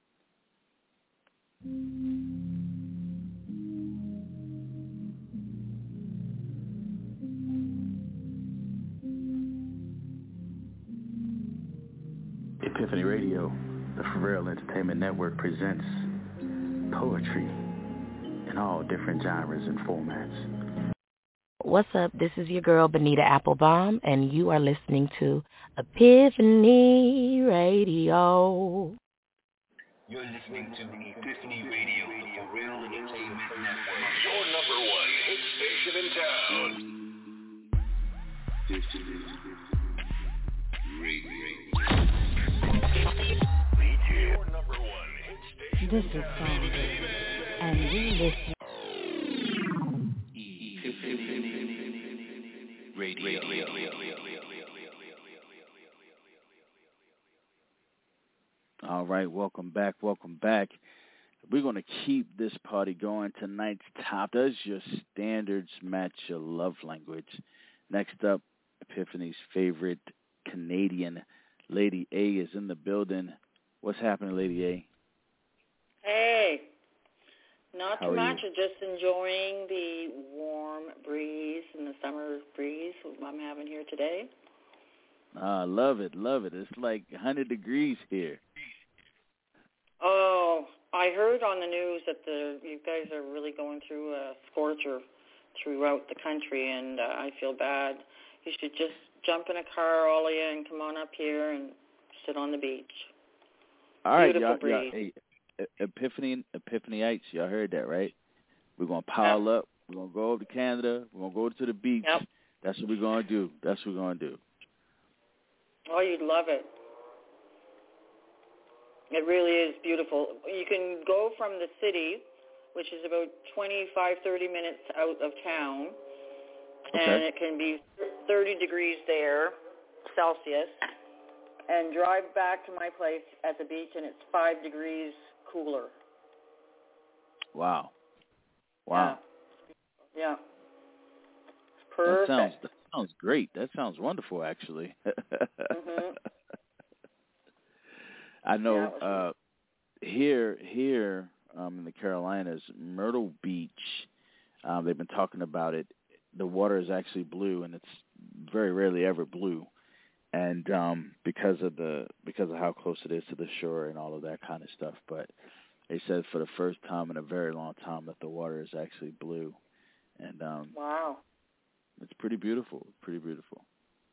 Epiphany Radio, the For Real Entertainment Network, presents poetry in all different genres and formats. What's up? This is your girl, Benita Applebaum, and you are listening to Epiphany Radio. You're listening to Epiphany Radio, the For Real Entertainment Network. Your number one hit station in town. Epiphany Radio. Your number one hit station. This is Song, and you listen. Radio. All right, welcome back, welcome back. We're going to keep this party going. Tonight's top, does your standards match your love language? Next up, Epiphany's favorite Canadian, Lady A, is in the building. What's happening, Lady A? Hey, not How too are much. you? Just enjoying the warm breeze and the summer breeze I'm having here today. I uh, love it, love it. It's like one hundred degrees here. Oh, I heard on the news that the you guys are really going through a scorcher throughout the country, and uh, I feel bad. You should just jump in a car, all of you, and come on up here and sit on the beach. All right, Beautiful y'all, breeze. y'all, hey, Epiphany, Epiphanyites, y'all heard that, right? We're going to pile Yep. up. We're going to go over to Canada. We're going to go to the beach. Yep. That's what we're going to do. That's what we're going to do. Oh, you'd love it. It really is beautiful. You can go from the city, which is about twenty-five, thirty minutes out of town, Okay. and it can be thirty degrees there, Celsius, and drive back to my place at the beach, and it's five degrees cooler. Wow. Wow. Yeah. yeah. It's That perfect. sounds, that sounds great. That sounds wonderful, actually. Mhm. I know Yeah, it was uh, here here um, in the Carolinas, Myrtle Beach, um, they've been talking about it. The water is actually blue, and it's very rarely ever blue. And um, because of the because of how close it is to the shore and all of that kind of stuff. But they said for the first time in a very long time that the water is actually blue. And um, Wow. it's pretty beautiful, pretty beautiful.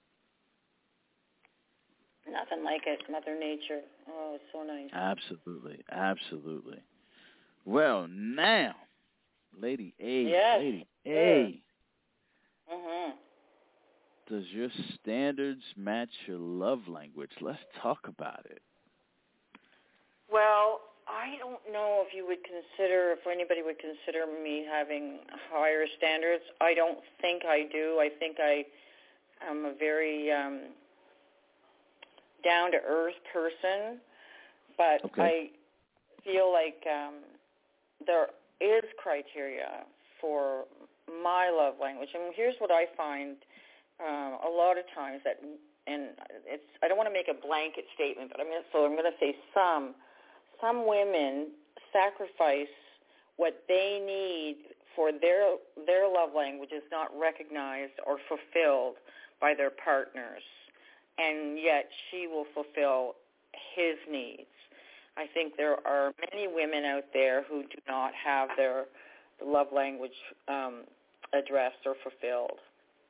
Nothing like it, Mother Nature. Oh, it's so nice. Absolutely, absolutely. Well, now, Lady A, Yes, Lady sure. A, Mhm. does your standards match your love language? Let's talk about it. Well, I don't know if you would consider, if anybody would consider me having higher standards. I don't think I do. I think I am a very um, down-to-earth person, but Okay. I feel like um, there is criteria for my love language. And here's what I find um, a lot of times that, and it's I don't want to make a blanket statement, but I'm gonna, so I'm going to say some some women sacrifice what they need for their their love language is not recognized or fulfilled by their partners, and yet she will fulfill his needs. I think there are many women out there who do not have their love language um, addressed or fulfilled.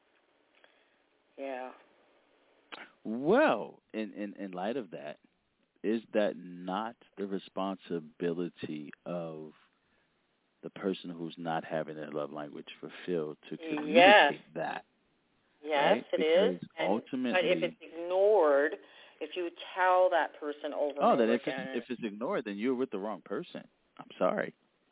Yeah. Well, in, in, in light of that, is that not the responsibility of the person who's not having their love language fulfilled to communicate yes. that? Yes, right? it because is. And, ultimately, but if it's ignored, if you tell that person over oh, and over then if again, it's, if it's ignored, then you're with the wrong person. I'm sorry.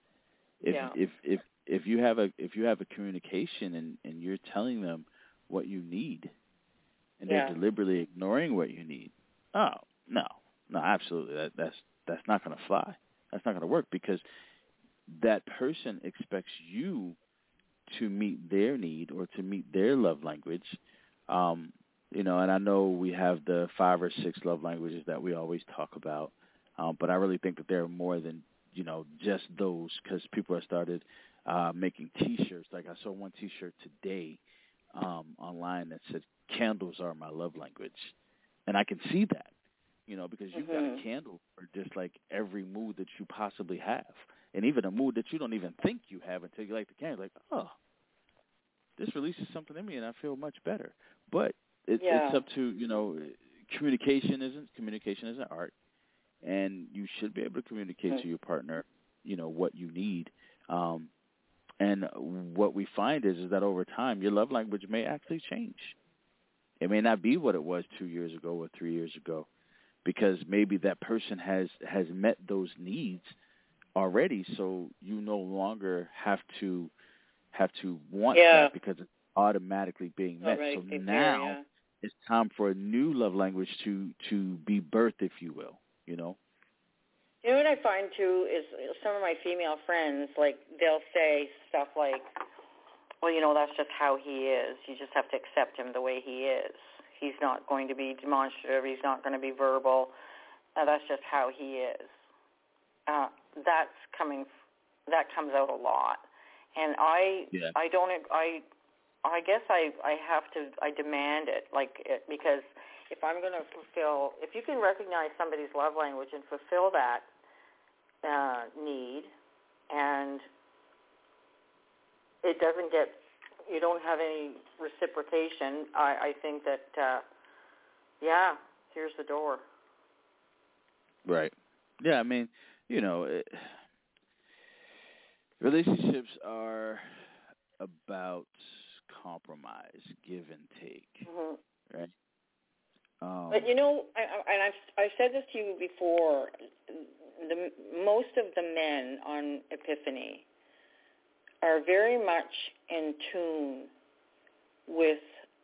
If yeah. if if if you have a if you have a communication and, and you're telling them what you need, and yeah. they're deliberately ignoring what you need, oh no, no, absolutely, that that's that's not going to fly. That's not going to work because that person expects you to meet their need or to meet their love language. Um, you know, and I know we have the five or six love languages that we always talk about, um, but I really think that there are more than, you know, just those because people have started uh, making T-shirts. Like I saw one T-shirt today um, online that said, "Candles are my love language." And I can see that, you know, because you've mm-hmm. got a candle for just like every mood that you possibly have. And even a mood that you don't even think you have until you light the candle. Like, oh, this releases something in me and I feel much better. But it, yeah. it's up to, you know, communication isn't communication is an art. And you should be able to communicate mm-hmm. to your partner, you know, what you need. Um, and what we find is, is that over time, your love language may actually change. It may not be what it was two years ago or three years ago because maybe that person has, has met those needs already, so you no longer have to have to want yeah. that because it's automatically being met. Already so there, now yeah. it's time for a new love language to, to be birthed, if you will, you know? You know what I find, too, is some of my female friends, like, they'll say stuff like, well, you know, that's just how he is. You just have to accept him the way he is. He's not going to be demonstrative. He's not going to be verbal. Uh, that's just how he is. Uh, that's coming, that comes out a lot. And I, yeah. I don't, I, I guess I, I have to, I demand it, like, it, because if I'm going to fulfill, if you can recognize somebody's love language and fulfill that uh, need, and it doesn't get, you don't have any reciprocation, I, I think that, uh, yeah, here's the door. Right. Yeah, I mean, you know, it, relationships are about compromise, give and take, mm-hmm. right? Um, but, you know, I, I, and I've, I've said this to you before, the, most of the men on Epiphany are very much in tune with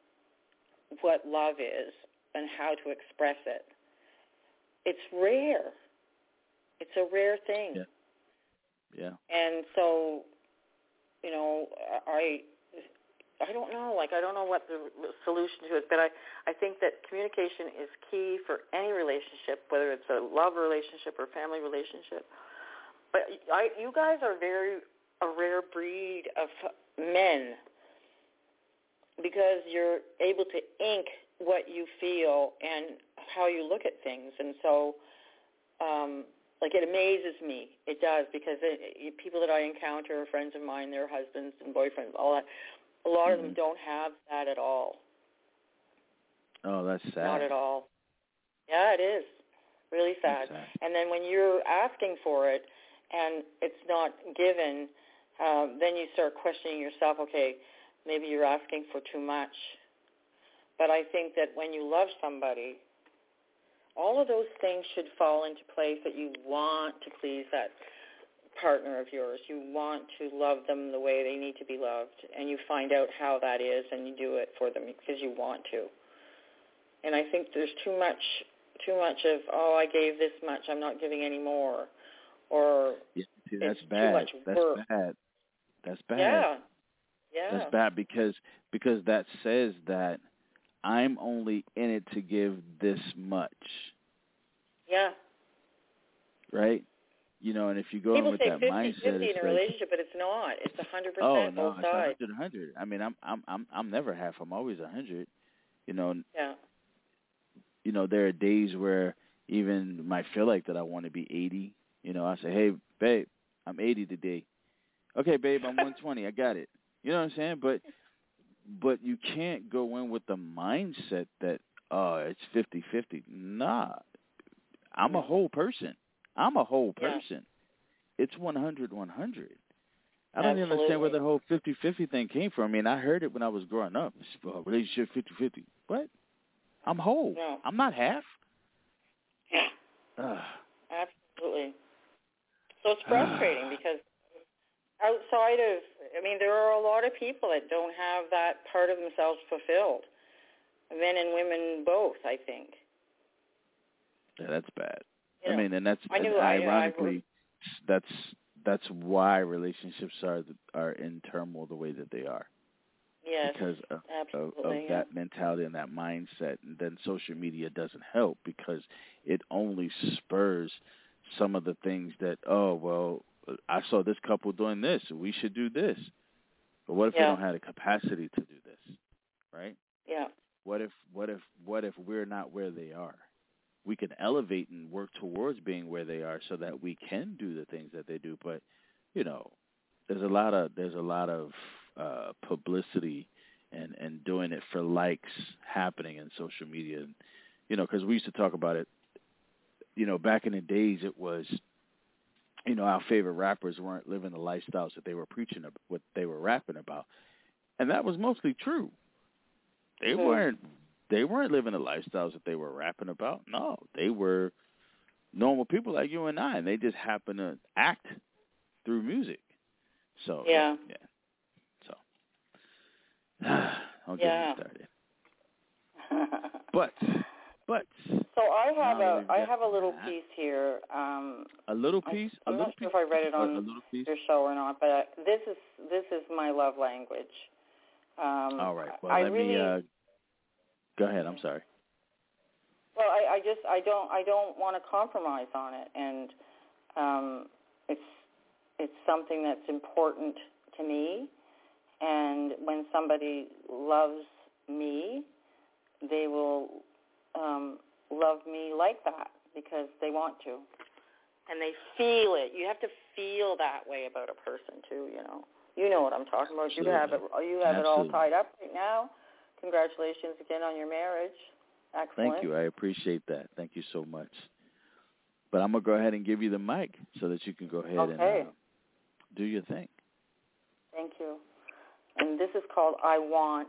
what love is and how to express it. It's rare. It's a rare thing. Yeah. Yeah. And so, you know, I I don't know, like I don't know what the solution to it, but I, I think that communication is key for any relationship, whether it's a love relationship or family relationship. But I, you guys are very a rare breed of men because you're able to ink what you feel and how you look at things. And so, um, like, it amazes me. It does, because it, people that I encounter, friends of mine, their husbands and boyfriends, all that, a lot mm-hmm. of them don't have that at all. Oh, that's sad. Not at all. Yeah, it is. Really sad. sad. And then when you're asking for it and it's not given, um, then you start questioning yourself, okay, maybe you're asking for too much. But I think that when you love somebody, all of those things should fall into place, that you want to please that partner of yours. You want to love them the way they need to be loved, and you find out how that is, and you do it for them because you want to. And I think there's too much, too much of, oh, I gave this much, I'm not giving any more, or yeah, see, that's it's bad. too much that's work. bad. That's bad. Yeah. Yeah. That's bad because because that says that I'm only in it to give this much. Yeah. Right? You know, and if you go People in with say that fifty mindset, fifty it's in a like, relationship, but it's not. It's one hundred percent oh no, both it's a sides. hundred, a hundred. I mean, I'm I'm I'm I'm never half. I'm always a hundred. You know. Yeah. You know, there are days where even might feel like that I want to be eighty. You know, I say, hey, babe, I'm eighty today. Okay, babe, I'm one twenty. I got it. You know what I'm saying? But but you can't go in with the mindset that, oh, it's fifty fifty. Nah. I'm a whole person. I'm a whole person. Yeah. It's one hundred one hundred. I don't Absolutely. even understand where the whole fifty fifty thing came from. I mean, I heard it when I was growing up. Oh, relationship fifty fifty. What? I'm whole. No. I'm not half. Yeah. Ugh. Absolutely. So it's frustrating because outside of, I mean, there are a lot of people that don't have that part of themselves fulfilled. Men and women both, I think. Yeah, that's bad. You know, I mean, and that's I knew, and I knew, ironically, I that's that's why relationships are are in turmoil the way that they are. Yes, because of, of, of yeah. that mentality and that mindset. And then social media doesn't help because it only spurs some of the things that, oh, well, I saw this couple doing this, so we should do this. But what if yeah. we don't have the capacity to do this, right? Yeah. What if what if what if we're not where they are? We can elevate and work towards being where they are so that we can do the things that they do. But, you know, there's a lot of there's a lot of uh, publicity and, and doing it for likes happening in social media. And, you know, because we used to talk about it, you know, back in the days it was, you know, our favorite rappers weren't living the lifestyles that they were preaching, what they were rapping about. And that was mostly true. They mm-hmm. weren't they weren't living the lifestyles that they were rapping about. No, they were normal people like you and I, and they just happen to act through music. So yeah, yeah. So I'll get yeah. me started. But but so I have a I have a little that, piece here. Um, a little piece. I, I'm a not little sure piece, if I read it on a, a little piece. your show or not, but uh, this is this is my love language. Um, All right. Well, I let really, me. Uh, go ahead. I'm sorry. Well, I, I just I don't I don't want to compromise on it, and um, it's it's something that's important to me. And when somebody loves me, they will um, love me like that because they want to, and they feel it. You have to feel that way about a person too. You know, you know what I'm talking about. Absolutely. You have it. You have Absolutely. it all tied up right now. Congratulations again on your marriage. Excellent. Thank you. I appreciate that. Thank you so much. But I'm going to go ahead and give you the mic so that you can go ahead okay. and uh, do your thing. Thank you. And this is called I Want.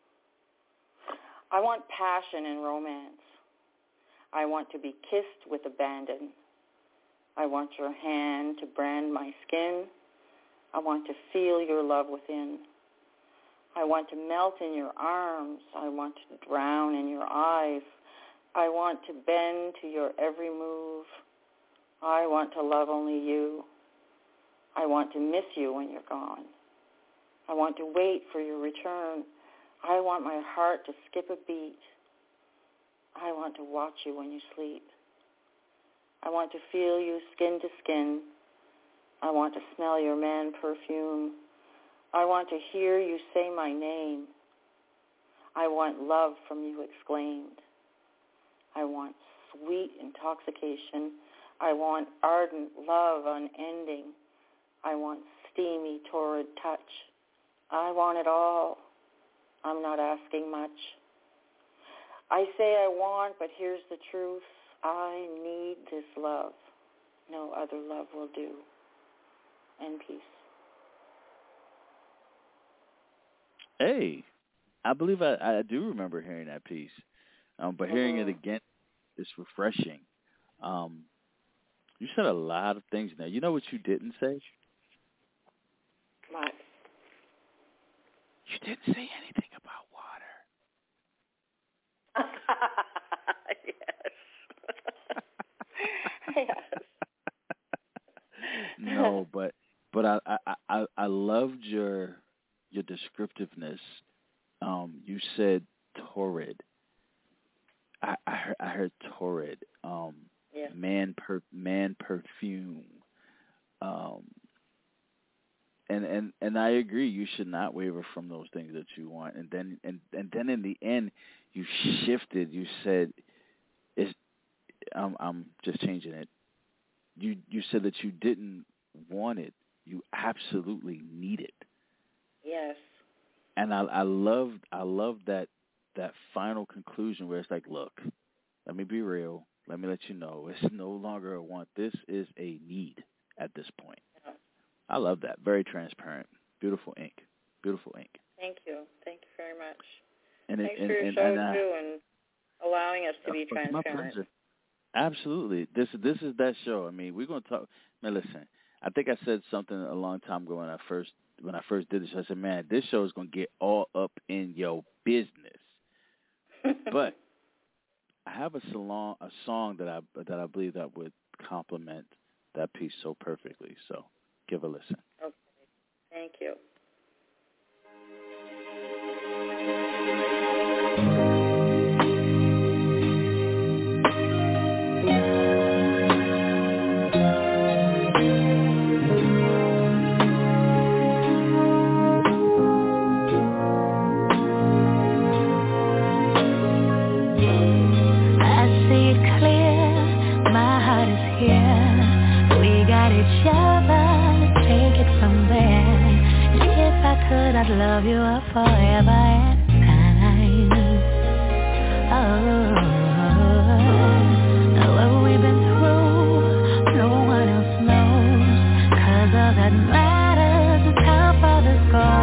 I want passion and romance. I want to be kissed with abandon. I want your hand to brand my skin. I want to feel your love within. I want to melt in your arms. I want to drown in your eyes. I want to bend to your every move. I want to love only you. I want to miss you when you're gone. I want to wait for your return. I want my heart to skip a beat. I want to watch you when you sleep. I want to feel you skin to skin. I want to smell your man perfume. I want to hear you say my name. I want love from you exclaimed. I want sweet intoxication. I want ardent love unending. I want steamy, torrid touch. I want it all. I'm not asking much. I say I want, but here's the truth. I need this love. No other love will do. And peace. Hey, I believe I, I do remember hearing that piece. Um, but hearing mm-hmm. it again is refreshing. Um, you said a lot of things now. You know what you didn't say? What? You didn't say anything about water. yes. yes. No, but but I, I I I I loved your your descriptiveness. Um, you said torrid. I I heard, I heard torrid. Um, yeah. Man per man perfume. Um, and, and and I agree. You should not waver from those things that you want. And then and, and then in the end, you shifted. You said, "Is I'm I'm just changing it." You you said that you didn't want it. You absolutely need it. Yes. And I I loved I loved that that final conclusion where it's like, look, let me be real. Let me let you know it's no longer a want. This is a need at this point. Yeah. I love that. Very transparent. Beautiful ink. Beautiful ink. Thank you. Thank you very much. And Thanks it, and, for your and, show, and I, too, and allowing us to be it's my transparent. pleasure. Absolutely. This this is that show. I mean, we're gonna talk. Man, listen. I think I said something a long time ago when I first when I first did this. I said, "Man, this show is gonna get all up in your business." But I have a song a song that I that I believe that would complement that piece so perfectly. So give a listen. Okay. Thank you. I'd love you forever and time. Oh, what we've been through, no one else knows. 'Cause all that matters is how far this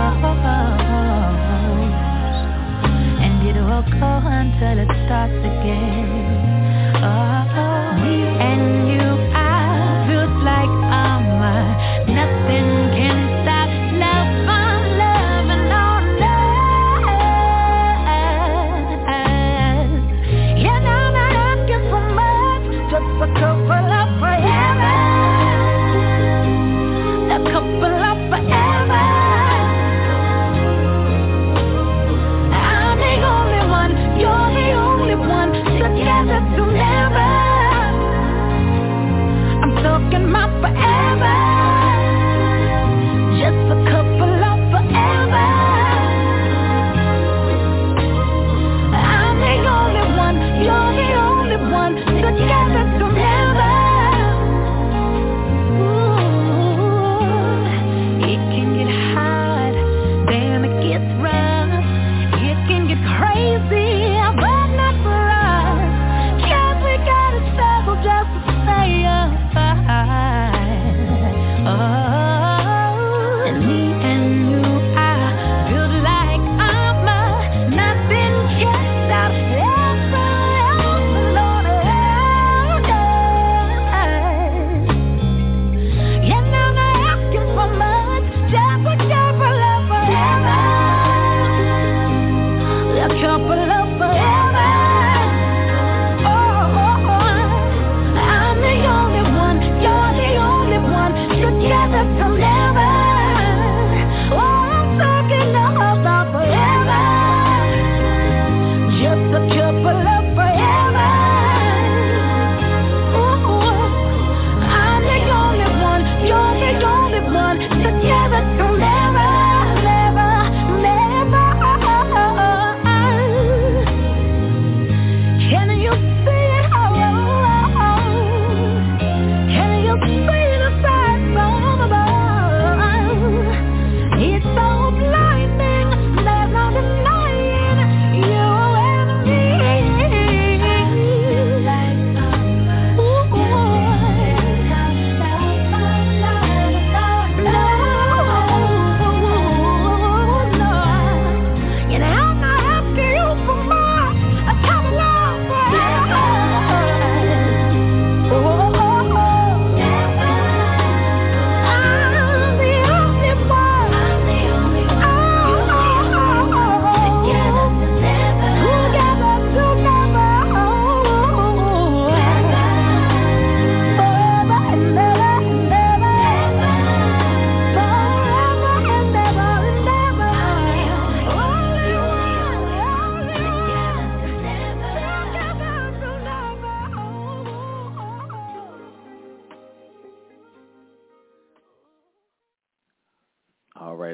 goes. And it will go until it starts again. Oh, and you, I feel like I'm uh, nothing can stop love. A couple of forever, a couple of forever. I'm the only one, you're the only one, together to never.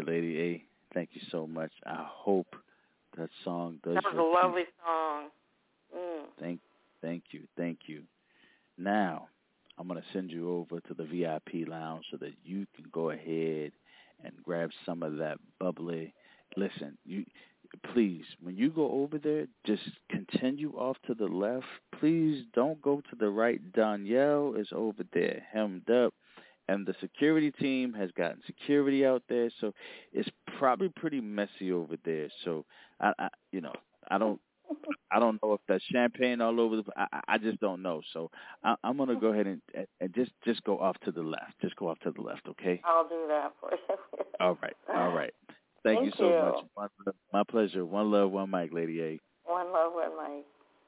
Lady A. Thank you so much. I hope that song does. That was your a lovely piece. song. Mm. Thank, thank you, thank you. Now, I'm going to send you over to the V I P lounge so that you can go ahead and grab some of that bubbly. Listen, you please, when you go over there, just continue off to the left. Please don't go to the right. Danielle is over there, hemmed up, and the security team has gotten security out there, so it's probably pretty messy over there. So, I, I you know, I don't. I don't know if that's champagne all over the. I, I just don't know. So I, I'm gonna go ahead and, and just just go off to the left. Just go off to the left, okay? I'll do that for you. All right, all right. Thank, Thank you so you. much. My, my pleasure. One love, one mic, Lady A. One love, one mic.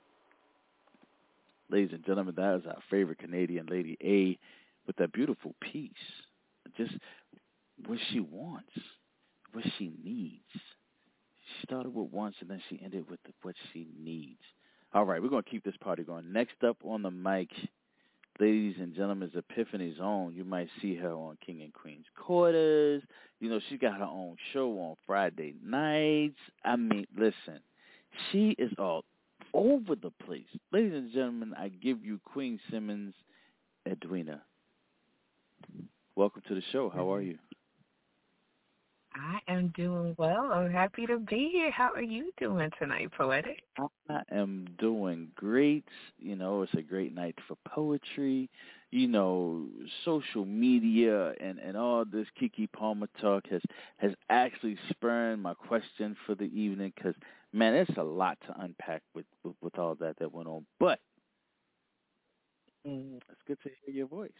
Ladies and gentlemen, that is our favorite Canadian, Lady A, with that beautiful piece. Just what she wants, what she needs. She started with wants, and then she ended with the, what she needs. All right, we're going to keep this party going. Next up on the mic, ladies and gentlemen, is Epiphany's own. You might see her on King and Queen's Quarters. You know, she got her own show on Friday nights. I mean, listen, she is all over the place. Ladies and gentlemen, I give you Queen Simmons, Edwina. Welcome to the show. How are you? I am doing well. I'm happy to be here. How are you doing tonight, Poetic? I am doing great. You know, it's a great night for poetry. You know, social media and, and all this Kiki Palmer talk has, has actually spurred my question for the evening because, man, it's a lot to unpack with, with, with all that that went on. But mm. it's good to hear your voice.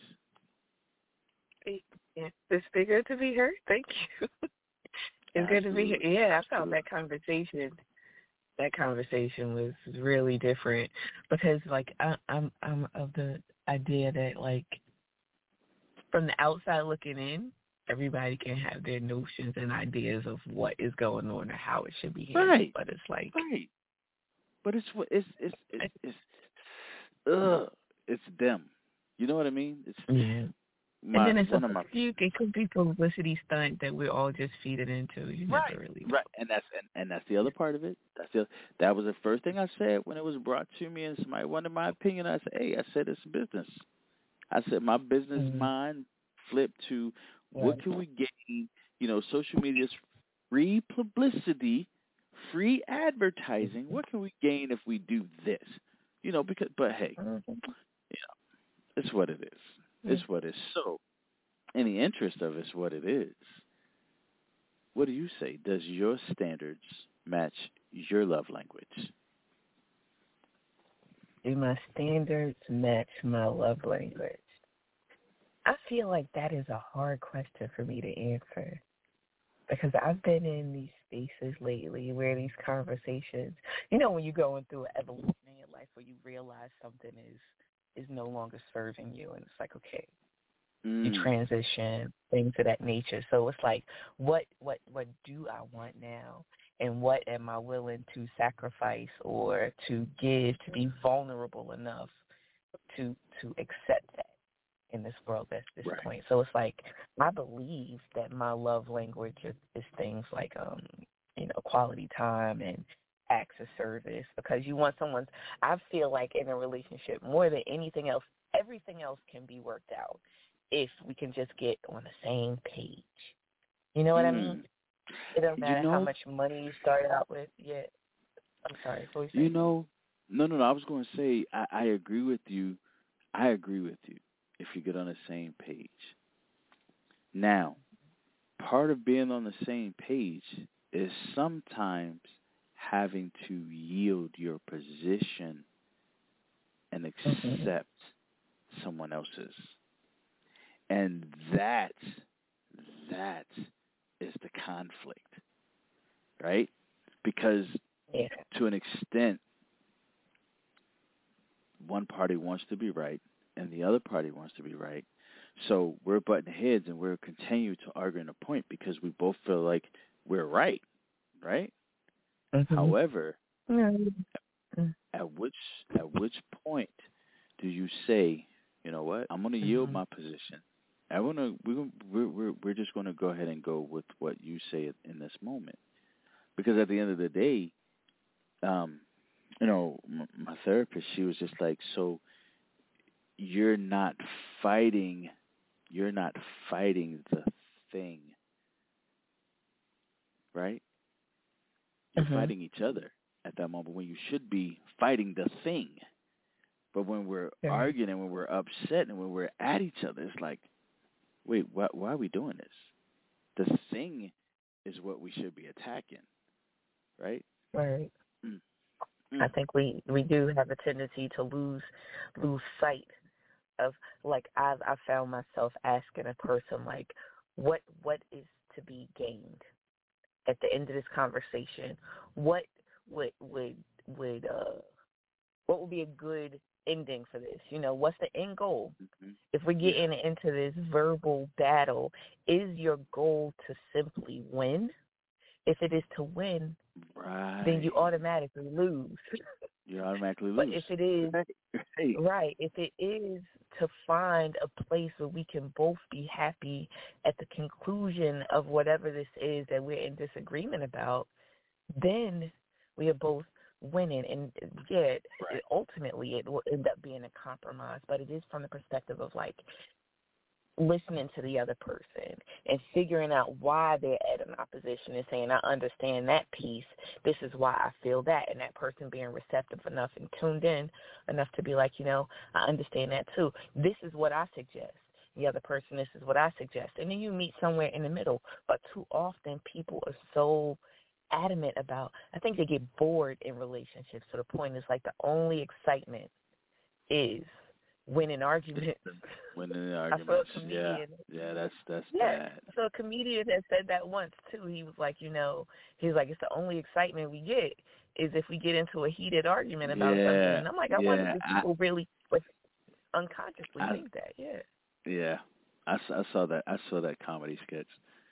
It's bigger to be heard. Thank you. It's Absolutely. good to be here. Yeah, I found that conversation. That conversation was really different because, like, I, I'm I'm of the idea that, like, from the outside looking in, everybody can have their notions and ideas of what is going on or how it should be handled. Right. But it's like, right. But it's it's it's it's it's, it's ugh, it's them. You know what I mean? It's yeah. My, and then it's one a of my, few, it could be publicity stunt that we're all just feeding into. You right, never really know. Right, and that's and, and that's the other part of it. That's the that was the first thing I said when it was brought to me, and somebody wanted my opinion. I said, "Hey, I said it's business." I said my business mm-hmm. mind flipped to yeah. what can we gain? You know, social media's free publicity, free advertising. What can we gain if we do this? You know, because but hey, mm-hmm. you know, it's what it is. It's what it is. So, in the interest of it's what it is, what do you say? Does your standards match your love language? Do my standards match my love language? I feel like that is a hard question for me to answer because I've been in these spaces lately where these conversations, you know, when you're going through an evolution in your life where you realize something is is no longer serving you, and it's like, okay, mm. you transition, things of that nature. So it's like, what, what, what do I want now, and what am I willing to sacrifice or to give to be vulnerable enough to to accept that in this world at this right. point. So it's like, I believe that my love language is, is things like, um, you know, quality time and acts of service, because you want someone, I feel like in a relationship, more than anything else, everything else can be worked out if we can just get on the same page. You know what mm. I mean? It doesn't matter you know, how much money you started out with yet. I'm sorry. What were you saying? You know, no, no, no. I was going to say, I, I agree with you. I agree with you if you get on the same page. Now, part of being on the same page is sometimes having to yield your position and accept mm-hmm. someone else's. And that, that is the conflict, right? Because yeah. to an extent, one party wants to be right and the other party wants to be right. So we're butting heads and we're continue to argue a point because we both feel like we're right, right? Mm-hmm. However, mm-hmm. at which at which point do you say, you know what, I'm going to yield mm-hmm. my position I wanna we're we're we're we're just gonna go ahead and go with what you say in this moment, because at the end of the day, um, you know, m- my therapist, she was just like, so you're not fighting, you're not fighting the thing, right? You're Mm-hmm. fighting each other at that moment when you should be fighting the thing. But when we're Yeah. arguing and when we're upset and when we're at each other, it's like, wait, why, why are we doing this? The thing is what we should be attacking, right? Right. Mm. I Mm. think we, we do have a tendency to lose lose sight of, like, I've I found myself asking a person, like, what what is to be gained at the end of this conversation? What would would would uh what would be a good ending for this? You know, what's the end goal? Mm-hmm. If we're Yeah. getting into this verbal battle, is your goal to simply win? If it is to win, Right. then you automatically lose. You automatically But lose. if it is, Hey. right, if it is to find a place where we can both be happy at the conclusion of whatever this is that we're in disagreement about, then we are both winning. And, yeah, Right. it, ultimately it will end up being a compromise, but it is from the perspective of, like, listening to the other person and figuring out why they're at an opposition and saying, I understand that piece. This is why I feel that. And that person being receptive enough and tuned in enough to be like, you know, I understand that too. This is what I suggest. The other person, this is what I suggest. And then you meet somewhere in the middle. But too often people are so adamant about, I think they get bored in relationships to the point it's like the only excitement is winning arguments. Winning I arguments. saw a comedian. Yeah, yeah, that's that's Yeah, bad. so a comedian that said that once too. He was like, you know, he's like, it's the only excitement we get is if we get into a heated argument about Yeah, something. And I'm like, I wonder yeah, if I- people really like, unconsciously I- think that. Yeah. Yeah, I, s- I saw that. I saw that comedy sketch.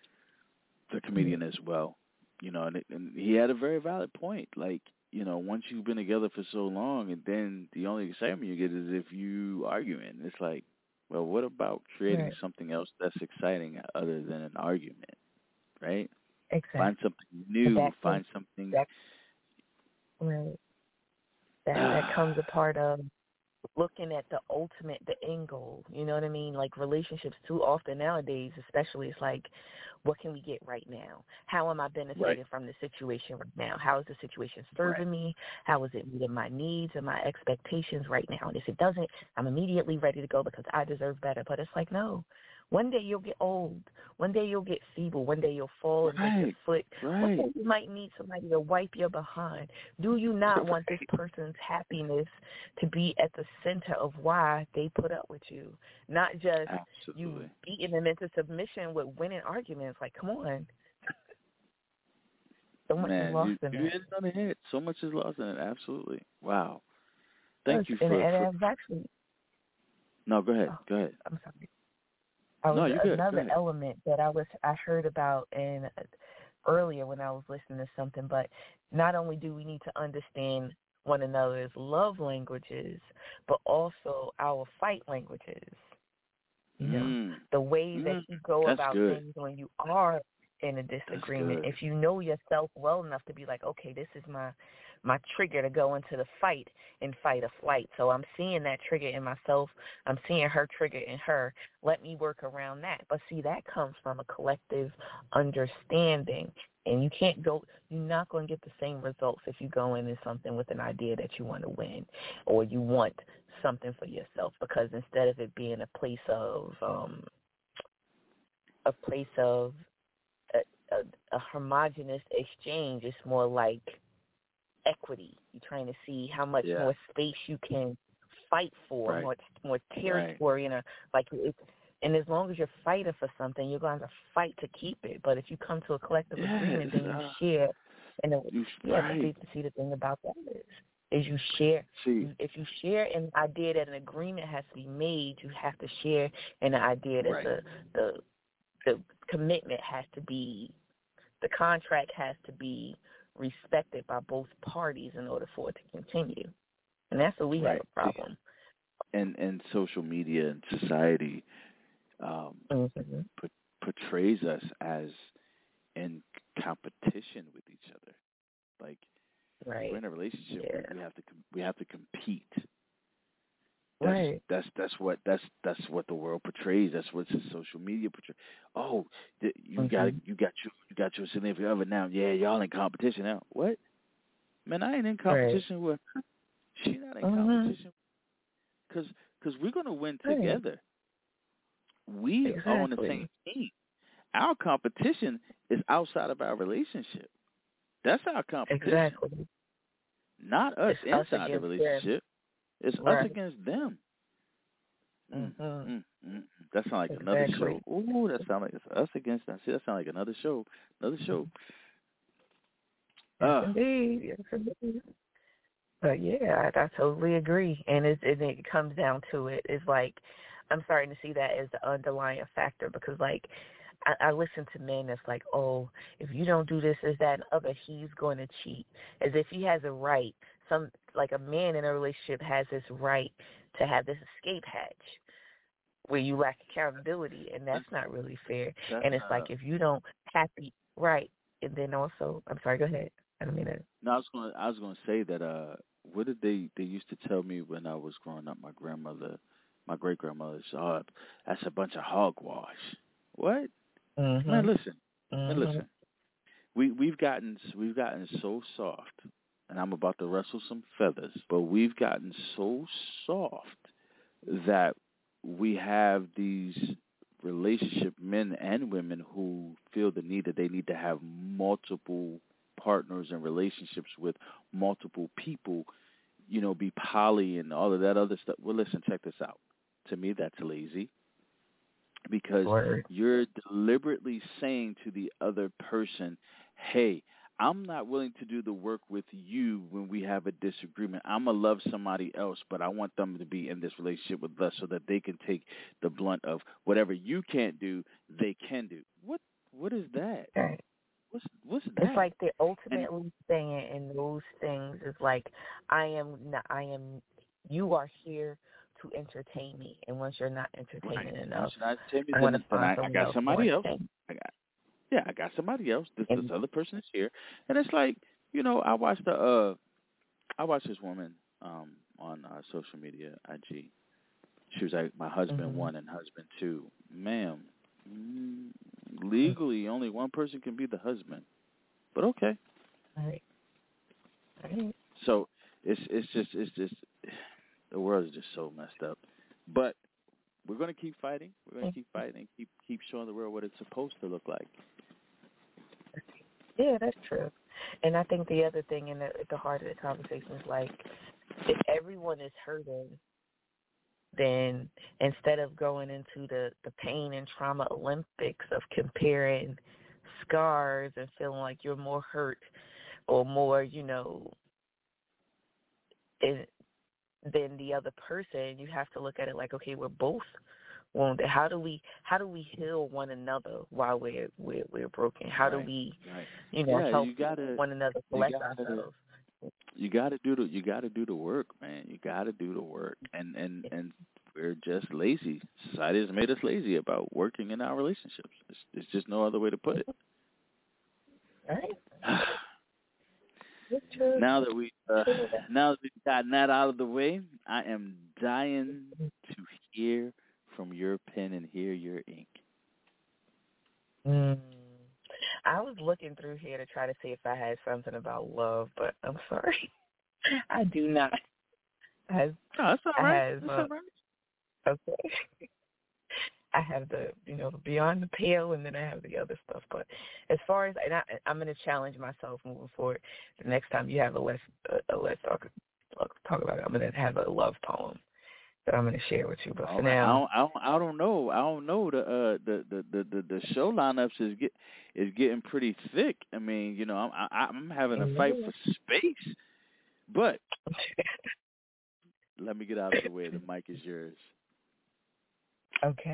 The comedian as well, you know, and, it, and he had a very valid point. Like, you know, once you've been together for so long, and then the only excitement you get is if you arguing. It's like, well, what about creating Right. something else that's exciting other than an argument, right? Exactly. Find something new. That Find comes- something. that- Right. That that comes a part of looking at the ultimate, the end goal. You know what I mean? Like relationships too often nowadays, especially, it's like, what can we get right now? How am I benefiting Right. from the situation right now? How is the situation serving Right. me? How is it meeting my needs and my expectations right now? And if it doesn't, I'm immediately ready to go because I deserve better. But it's like, no. One day you'll get old. One day you'll get feeble. One day you'll fall and hit your Right. foot. One Right. day you might need somebody to wipe your behind. Do you not want this person's happiness to be at the center of why they put up with you? Not just Absolutely. you beating them into submission with winning arguments. Like, come on. So much Man, is lost you, in you that. hit it on the head. So much is lost in it. Absolutely. Wow. Thank Yes, you and, for. and for I was actually, no, go ahead. oh, Go ahead. I'm sorry. I was No, you're good. Go another ahead. element that I was I heard about in earlier when I was listening to something. But not only do we need to understand one another's love languages, but also our fight languages. You know, Mm. the ways Mm. that you go That's about good. things when you are in a disagreement. good. If you know yourself well enough to be like, okay, this is my my trigger to go into the fight and fight or flight. So I'm seeing that trigger in myself. I'm seeing her trigger in her. Let me work around that. But see, that comes from a collective understanding. And you can't go, you're not going to get the same results if you go into something with an idea that you want to win or you want something for yourself, because instead of it being a place of, um, a place of a, a, a homogenous exchange, it's more like equity. You're trying to see how much Yeah. more space you can fight for, Right. more more territory, you know, like it's, and as long as you're fighting for something, you're going to fight to keep it. But if you come to a collective Yes, agreement, then you uh, share. And the, you yeah, right. the, see, the thing about that is, is you share. See, If you share an idea that an agreement has to be made, you have to share an idea that Right. the the the commitment has to be, the contract has to be respected by both parties in order for it to continue. And that's where we Right. have a problem. and and social media and society um, Mm-hmm. put, portrays us as in competition with each other. Like, right. we're in a relationship, Yeah. we, we have to we have to compete. That's, right. That's that's what that's that's what the world portrays. That's what social media portrays. Oh, th- you mm-hmm. got you got you you got your significant other now. Yeah, y'all in competition now. What? Man, I ain't in competition right. with her. She not in mm-hmm. competition. Cause cause we're gonna win right. together. We exactly. are on the same team. Our competition is outside of our relationship. That's our competition. Exactly. Not us it's inside us the relationship. them. It's right. us against them. Mm, mm-hmm. mm, mm. That sounds like exactly. another show. Ooh, that sounds like it's us against them. See, that sounds like another show. Another show. Yes, Uh, indeed. Yes, indeed. But yeah, I, I totally agree. And it's, and it comes down to it. It's like, I'm starting to see that as the underlying factor because, like, I, I listen to men that's like, oh, if you don't do this, is that, and other, he's going to cheat. As if he has a right. Some, like a man in a relationship has this right to have this escape hatch where you lack accountability, and that's not really fair. And it's uh, like, if you don't happy, right, and then also, I'm sorry, go ahead. I don't mean to. No, I was going. I was going to say that. Uh, what did they? They used to tell me when I was growing up. My grandmother, my great grandmother, said, oh, "That's a bunch of hogwash." What? Mm-hmm. Man, listen. Mm-hmm. Man, listen. We we've gotten we've gotten so soft, and I'm about to rustle some feathers. But we've gotten so soft that we have these relationship men and women who feel the need that they need to have multiple partners and relationships with multiple people, you know, be poly and all of that other stuff. Well, listen, check this out. To me, that's lazy because Word. You're deliberately saying to the other person, hey, I'm not willing to do the work with you when we have a disagreement. I'm going to love somebody else, but I want them to be in this relationship with us so that they can take the blunt of whatever you can't do, they can do. What? What is that? Right. What's, what's that? It's like they're ultimately and, saying in those things is like, I am, not, I am, you are here to entertain me, and once you're not entertaining right. enough, Once you're not I'm going to find I, someone I got else somebody else. thing. I got, yeah, I got somebody else. This, and, this other person is here, and it's like, you know, I watched the, uh, I watched this woman um, on uh, social media, I G. She was like, my husband mm-hmm. one and husband two. Ma'am, mm, legally, only one person can be the husband, but okay. All right. All right. So it's it's just it's just the world is just so messed up. But we're going to keep fighting. We're going to keep fighting and keep keep showing the world what it's supposed to look like. Yeah, that's true. And I think the other thing in the, at the heart of the conversation is like, if everyone is hurting, then instead of going into the, the pain and trauma Olympics of comparing scars and feeling like you're more hurt or more, you know, in, than the other person, you have to look at it like, okay, we're both wounded. How do we how do we heal one another while we're we're, we're broken? How right. do we, right. you know, yeah, help you gotta, one another collect you gotta, ourselves? You got to do the you got to do the work, man. You got to do the work, and and and we're just lazy. Society has made us lazy about working in our relationships. It's, it's just no other way to put it. Right. Now that we uh, now that we've gotten that out of the way, I am dying to hear from your pen and hear your ink. Mm. I was looking through here to try to see if I had something about love, but I'm sorry, I do not. I have, no, that's all right. I have, that's uh, all right. Okay. I have the, you know, the Beyond the Pale, and then I have the other stuff. But as far as, and I, I'm going to challenge myself moving forward. The next time you have a let's, a, a let's talk, talk about it, I'm going to have a love poem that I'm going to share with you. But for right. now, I don't, I don't, I don't know. I don't know. The, uh, the, the, the, the, the show lineups is get is getting pretty thick. I mean, you know, I'm, I, I'm having a fight for space. But let me get out of the way. The mic is yours. Okay.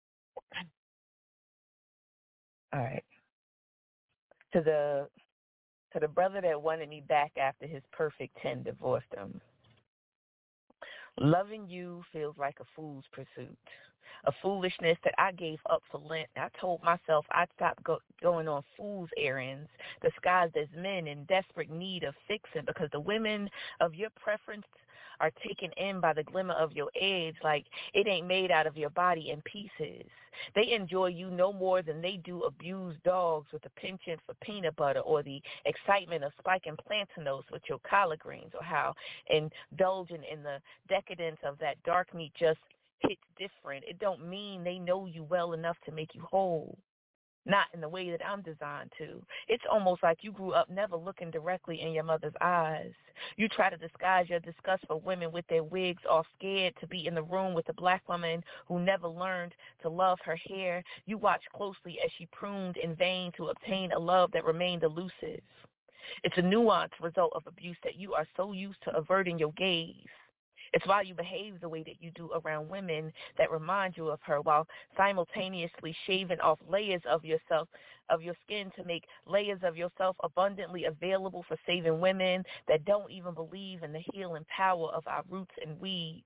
All right. To the to the brother that wanted me back after his perfect ten divorced him. Loving you feels like a fool's pursuit. a foolishness that I gave up for Lent. I told myself I'd stop go- going on fool's errands, disguised as men in desperate need of fixing, because the women of your preference are taken in by the glimmer of your edge like it ain't made out of your body in pieces. They enjoy you no more than they do abused dogs with a penchant for peanut butter, or the excitement of spiking plantains with your collard greens, or how indulging in the decadence of that dark meat just hits different. It don't mean they know you well enough to make you whole. Not in the way that I'm designed to. It's almost like you grew up never looking directly in your mother's eyes. You try to disguise your disgust for women with their wigs off, scared to be in the room with a black woman who never learned to love her hair. You watch closely as she pruned in vain to obtain a love that remained elusive. It's a nuanced result of abuse that you are so used to averting your gaze. It's why you behave the way that you do around women that remind you of her, while simultaneously shaving off layers of yourself, of your skin, to make layers of yourself abundantly available for saving women that don't even believe in the healing power of our roots and weeds.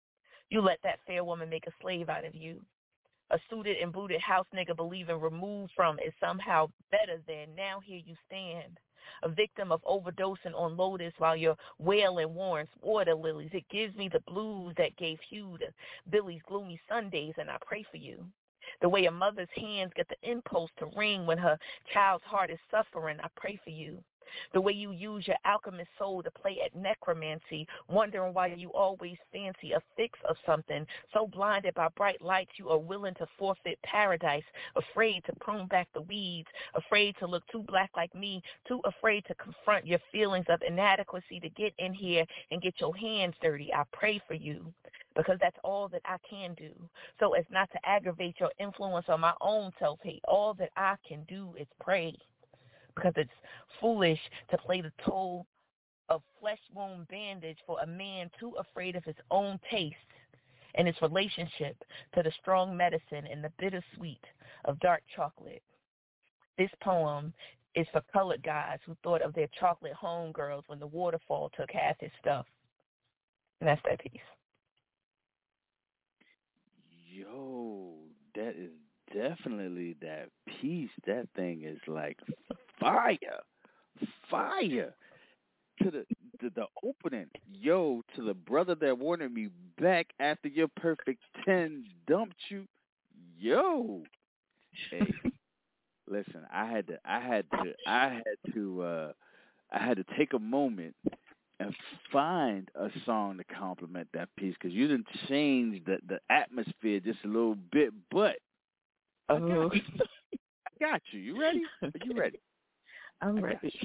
You let that fair woman make a slave out of you. A suited and booted house nigga believing removed from is somehow better than. Now here you stand, a victim of overdosing on Lotus while you're wailing Warren's water lilies. It gives me the blues that gave hue to Billy's gloomy Sundays, and I pray for you. The way a mother's hands get the impulse to ring when her child's heart is suffering, I pray for you. The way you use your alchemist soul to play at necromancy, wondering why you always fancy a fix of something, so blinded by bright lights you are willing to forfeit paradise, afraid to prune back the weeds, afraid to look too black like me, too afraid to confront your feelings of inadequacy to get in here and get your hands dirty. I pray for you, because that's all that I can do, so as not to aggravate your influence on my own self-hate. All that I can do is pray, because it's foolish to play the toll of flesh wound bandage for a man too afraid of his own taste and his relationship to the strong medicine and the bittersweet of dark chocolate. This poem is for colored guys who thought of their chocolate homegirls when the waterfall took half his stuff. And that's that piece. Yo, that is definitely that piece. That thing is like fire, fire. To the to the opening, yo, to the brother that wanted me back after your perfect ten dumped you, yo. Hey, listen, I had to, I had to, I had to, uh, I had to take a moment and find a song to compliment that piece, because you didn't change the the atmosphere just a little bit, but. I got, you. I got you. You ready? Are you ready? I'm ready. Girls,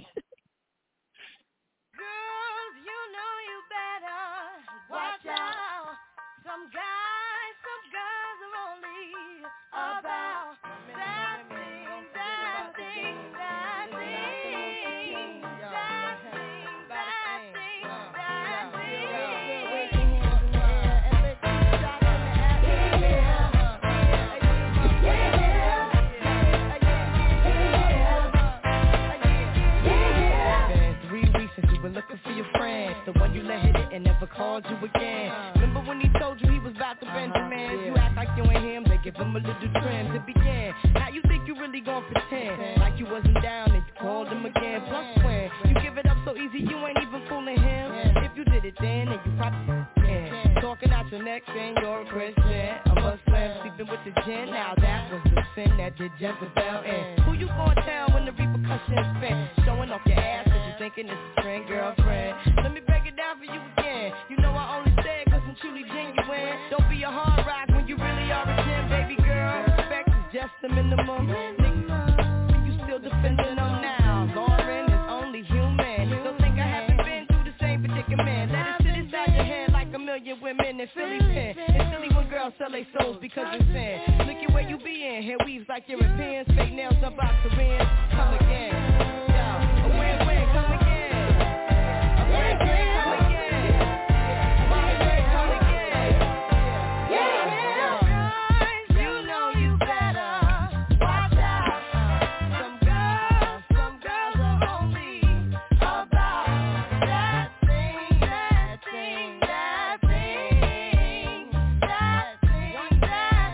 you know you better watch out. Some guys, some girls are only about that thing, that thing, that thing, that thing, that thing, that thing. Wave your hands in the air and let you shout in the atmosphere. Looking for your friend, the one you let hit it and never called you again. Remember when he told you he was about to bend the man? You act like you ain't him, they give him a little trim to begin. Now you think you really gon' pretend like you wasn't down and you called him again. Plus when you give it up so easy, you ain't even fooling him. If you did it then, then you probably can. Talking out your neck saying you're a Christian, a Muslim, sleeping with the gin. Now that was the sin that did Jezebel in. Who you gon' tell when the repercussions spin? Showing off your ass thinking it's a trend, girlfriend. Let me break it down for you again. You know I only say it cause I'm truly genuine. Don't be a hard rock when you really are a gem, baby girl. Respect is just the minimum. Nigga, you still defending them now. Lauren is only human. Don't think I haven't been through the same predicament. Let it sit inside your head like a million women in Philly pen. It's silly when girls sell their souls because it's sin. Look at where you be in. Hair weaves like Europeans. Fake nails up out Koreans. Come again. That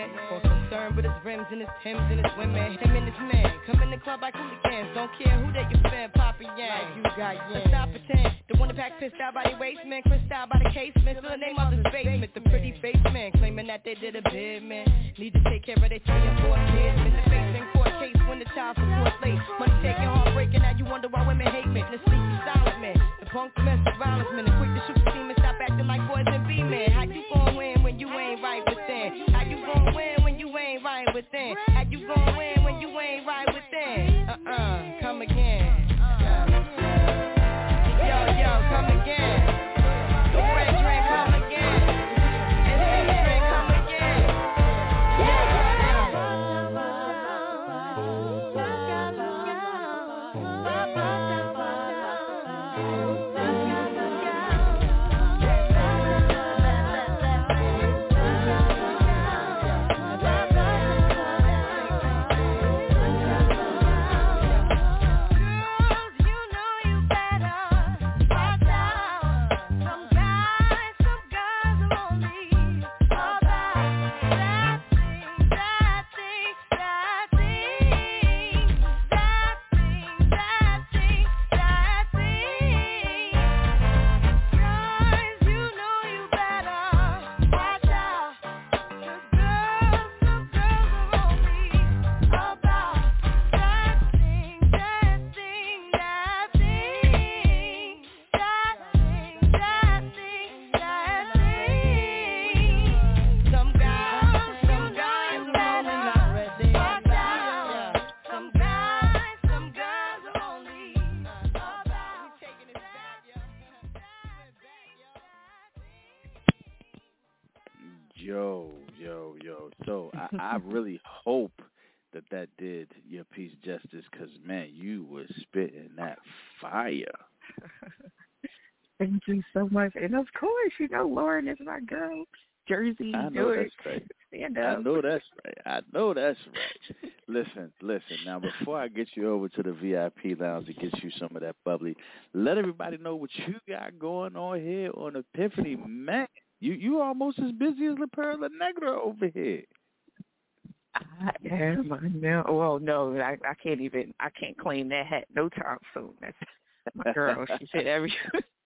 man. More concerned with his rims and his Timbs and his women. Him and his man, come in the club like hooligans. Don't care who they can fan, Papa Yang. Like you got Yang. Stop pretend. The one that pack pissed out by the waistman, crissed out by the casement. Still the name of his basement, the pretty basement. Claiming that they did a bid, man. Need to take care of their three and four kids. In the face in court case when the child support late. Money taking, heartbreaking, now you wonder why women hate men. The sleepy silent man, the punk domestic violence man. The quick to shoot the team and stop acting like boys and be men. How you gon' win when you ain't right within? How you gon' win when you ain't right within? How you gon' win when you ain't right within? Uh-uh, come again. Yo, yo, come again. The red train, come again. And then the train, come again. Yo, yo, yo. So I, I really hope that that did your piece justice because, man, you were spitting that fire. Thank you so much. And of course, you know, Lauren is my girl. Jersey, I know Newark. that's right. Stand I up. know that's right. I know that's right. Listen, listen. Now, before I get you over to the V I P lounge to get you some of that bubbly, let everybody know what you got going on here on Epiphany. Man, you you almost as busy as La Perla Negra over here. I am. I know. Well, no, I, I can't even. I can't claim that hat no time soon. That's my girl. She said every.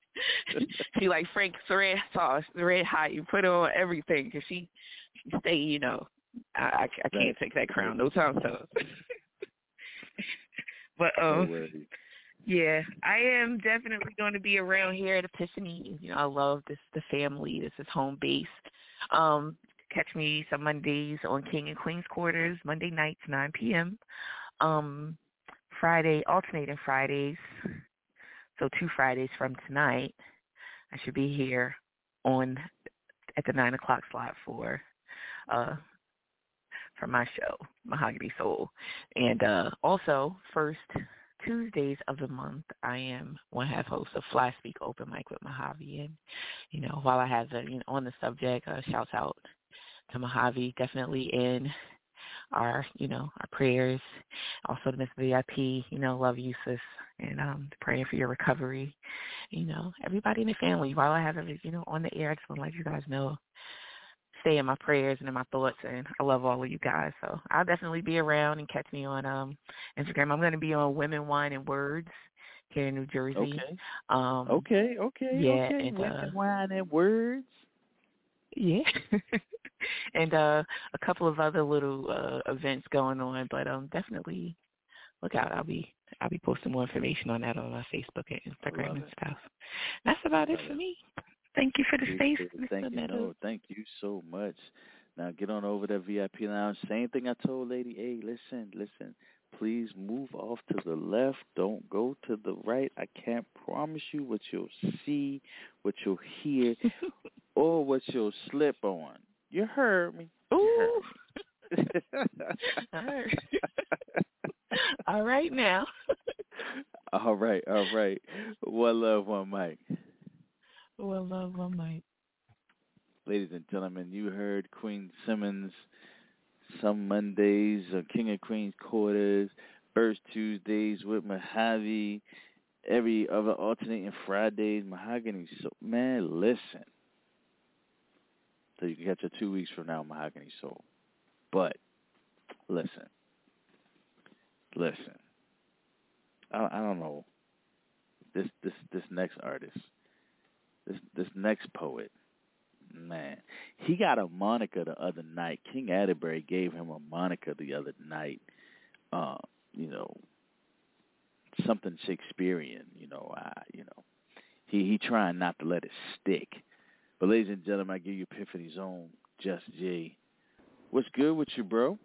She like Frank's red sauce, red hot. You put on everything because she, she stay. You know, I, I, I can't take that crown no time soon. But um, No yeah, I am definitely going to be around here at Epiphany. You know, I love this the family. This is home base. Um, catch me some Mondays on King and Queen's Quarters. Monday nights, nine p.m. Um, Friday, alternating Fridays. So two Fridays from tonight, I should be here on at the nine o'clock slot for uh for my show, Mahogany Soul. And uh, also first Tuesdays of the month, I am one half host of Fly Speak Open Mic with Mojave. And you know, while I have the you know on the subject, uh, shouts out to Mojave, definitely in our, you know, our prayers. Also to Miss V I P, you know, love you, sis, and um, praying for your recovery. You know, everybody in the family. While I have it, you know, on the air, I just want to let you guys know, stay in my prayers and in my thoughts, and I love all of you guys. So I'll definitely be around and catch me on um Instagram. I'm going to be on Women, Wine, and Words here in New Jersey. Okay. Um, okay. Okay. Yeah. Okay. And, Women, uh, Wine, and Words. Yeah. And uh, a couple of other little uh, events going on, but um, definitely look out. I'll be I'll be posting more information on that on my Facebook and Instagram and stuff. That's about it for me. Thank you for the space, Mister Thank you. No, thank you so much. Now get on over to V I P lounge. Same thing I told Lady A. Listen, listen. Please move off to the left. Don't go to the right. I can't promise you what you'll see, what you'll hear, or what you'll slip on. You heard me. You Ooh. heard me. All right. All right now. all right, all right. One love, one mic. One love, one mic. Ladies and gentlemen, you heard Queen Simmons some Mondays, uh, King and Queen's Quarters, First Tuesdays with Mojave, every other alternating Fridays, Mahogany. So, man, listen. So you can catch her two weeks from now, Mahogany Soul. But listen, listen. I, I don't know. This this this next artist, this this next poet, man, he got a moniker the other night. King Atterbury gave him a moniker the other night. Uh, you know, something Shakespearean. You know, I you know, he he trying not to let it stick. But ladies and gentlemen, I give you Epiphany's own Just Jay. What's good with you, bro?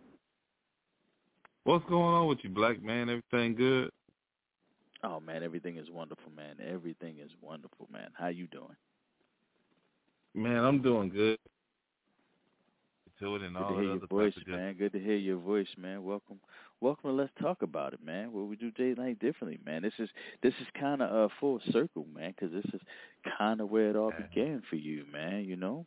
What's going on with you, black man? Everything good? Oh, man, everything is wonderful, man. Everything is wonderful, man. How you doing? Man, I'm doing good. To it and good all to hear the your other voice, good. man. Good to hear your voice, man. Welcome, welcome. To Let's talk about it, man. What we do day night differently, man. This is this is kind of a full circle, man, because this is kind of where it all man. began for you, man. You know.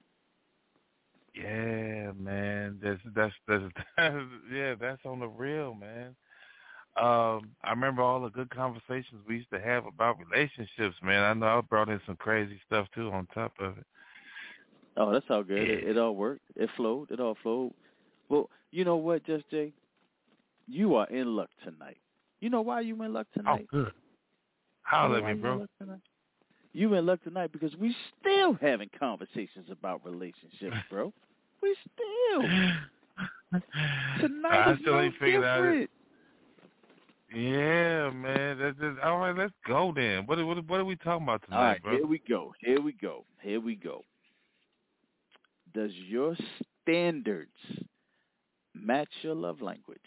Yeah, man. That's that's that's, that's yeah. That's on the real, man. Um, I remember all the good conversations we used to have about relationships, man. I know I brought in some crazy stuff too on top of it. Oh, that's all good. It, it all worked. It flowed. It all flowed. Well, you know what, Just Jay? You are in luck tonight. You know why you in luck tonight? Oh, good. Holler at me, bro. You in luck tonight because we still having conversations about relationships, bro. We still. Tonight I is still no ain't figured different. out it. Yeah, man. That's just, all right, let's go then. What, what, what are we talking about tonight, all right, bro? Here we go. Here we go. Here we go. Does your standards match your love language?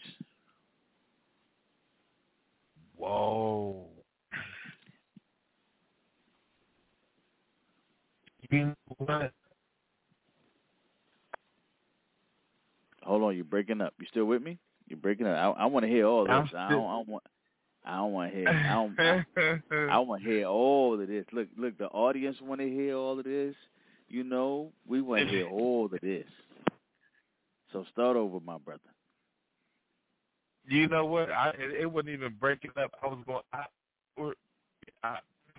Whoa. You know what? Hold on, you're breaking up. You still with me? You're breaking up. I, I want to hear all this. I'm I still... don't, I don't want. I don't want to hear. I don't. I, I want to hear all of this. Look, look. The audience want to hear all of this. You know, we want to hear all of this. So start over, my brother. You know what? I it, it wasn't even breaking up. I was going. I, or, I,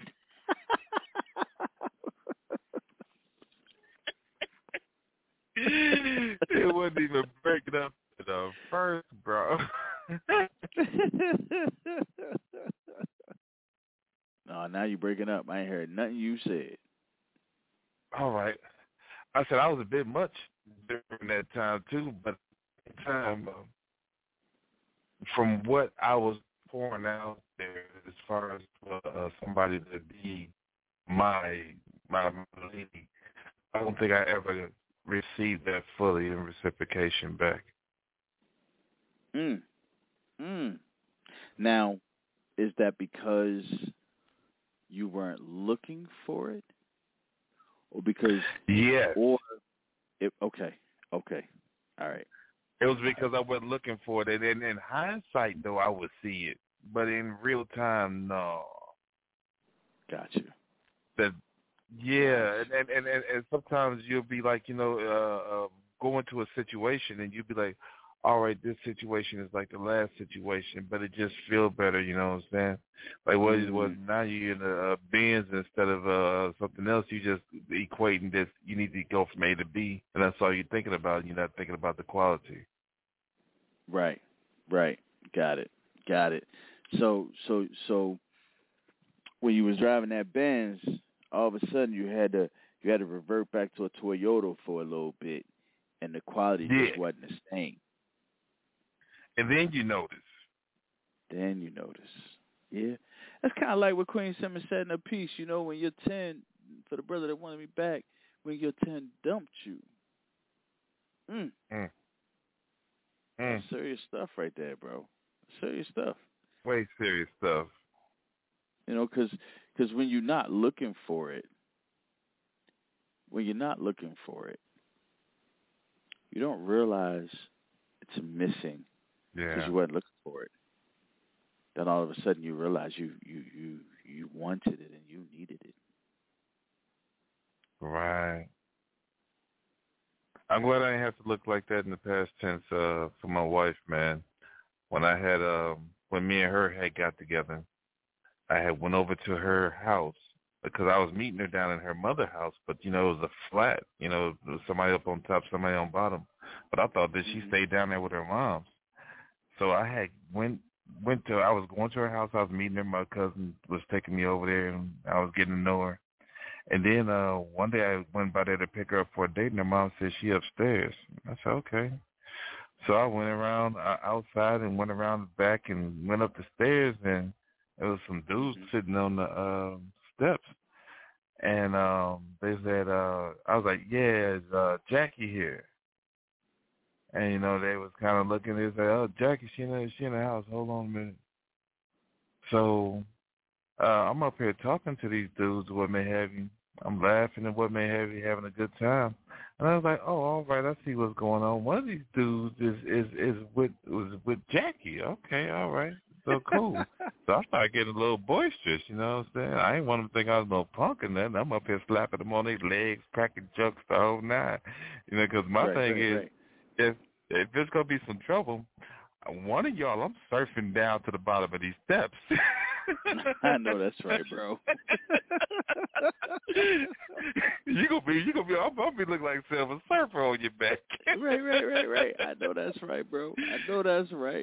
it wasn't even breaking up at the first, bro. No, now you're breaking up. I ain't heard nothing you said. All right. I said I was a bit much during that time too, but at the time, um, from what I was pouring out there, as far as uh, somebody to be my my lady, I don't think I ever received that fully in reciprocation back. Mm. Mm. Now, is that because you weren't looking for it, or because yes, or it, okay, okay, all right. It was because I wasn't looking for it, and in hindsight, though, I would see it, but in real time, no. Gotcha. That, yeah, and and, and and sometimes you'll be like, you know, uh, uh, go into a situation, and you'll be like, all right, this situation is like the last situation, but it just feels better, you know what I'm saying? Like, what is what? Now you're in a, a Benz instead of uh, something else. You just equating this. You need to go from A to B, and that's all you're thinking about. You're not thinking about the quality. Right, right. Got it, got it. So, so, so, when you was driving that Benz, all of a sudden you had to you had to revert back to a Toyota for a little bit, and the quality yeah. just wasn't the same. And then you notice. Then you notice. Yeah. That's kind of like what Queen Simmons said in her piece, you know, when your ten, for the brother that wanted me back, when your ten dumped you. Mm. Mm. That's serious stuff right there, bro. Serious stuff. Way serious stuff. You know, because cause when you're not looking for it, when you're not looking for it, you don't realize it's missing. Yeah. Because you weren't looking for it. Then all of a sudden you realize you, you, you, you wanted it and you needed it. Right. I'm glad I didn't have to look like that in the past tense uh, for my wife, man. When I had, um, when me and her had got together, I had went over to her house because I was meeting her down in her mother's house, but, you know, it was a flat, you know, somebody up on top, somebody on bottom. but I thought that she stayed down there with her mom. So I had went went to I was going to her house. I was meeting her. My cousin was taking me over there, and I was getting to know her. And then uh, one day I went by there to pick her up for a date, and her mom said she upstairs. I said okay. So I went around uh, outside and went around the back and went up the stairs, and there was some dudes sitting on the uh, steps. And um, they said, uh, I was like, yeah, is uh, Jackie here? And, you know, they was kind of looking, they said, oh, Jackie, she in, the, she in the house. Hold on a minute. So uh, I'm up here talking to these dudes, what may have you. I'm laughing and what may have you, having a good time. And I was like, oh, all right, I see what's going on. One of these dudes is is, is with was with Jackie. Okay, all right. So cool. So I started getting a little boisterous, you know what I'm saying? I ain't want them to think I was no punk and nothing. I'm up here slapping them on their legs, cracking jokes the whole nine. You know, because my right, thing right, is, right. if if there's going to be some trouble, one of y'all, I'm surfing down to the bottom of these steps. I know that's right, bro. you gonna be, you gonna be, I'm gonna be looking like Silver Surfer on your back. right, right, right, right. I know that's right, bro. I know that's right.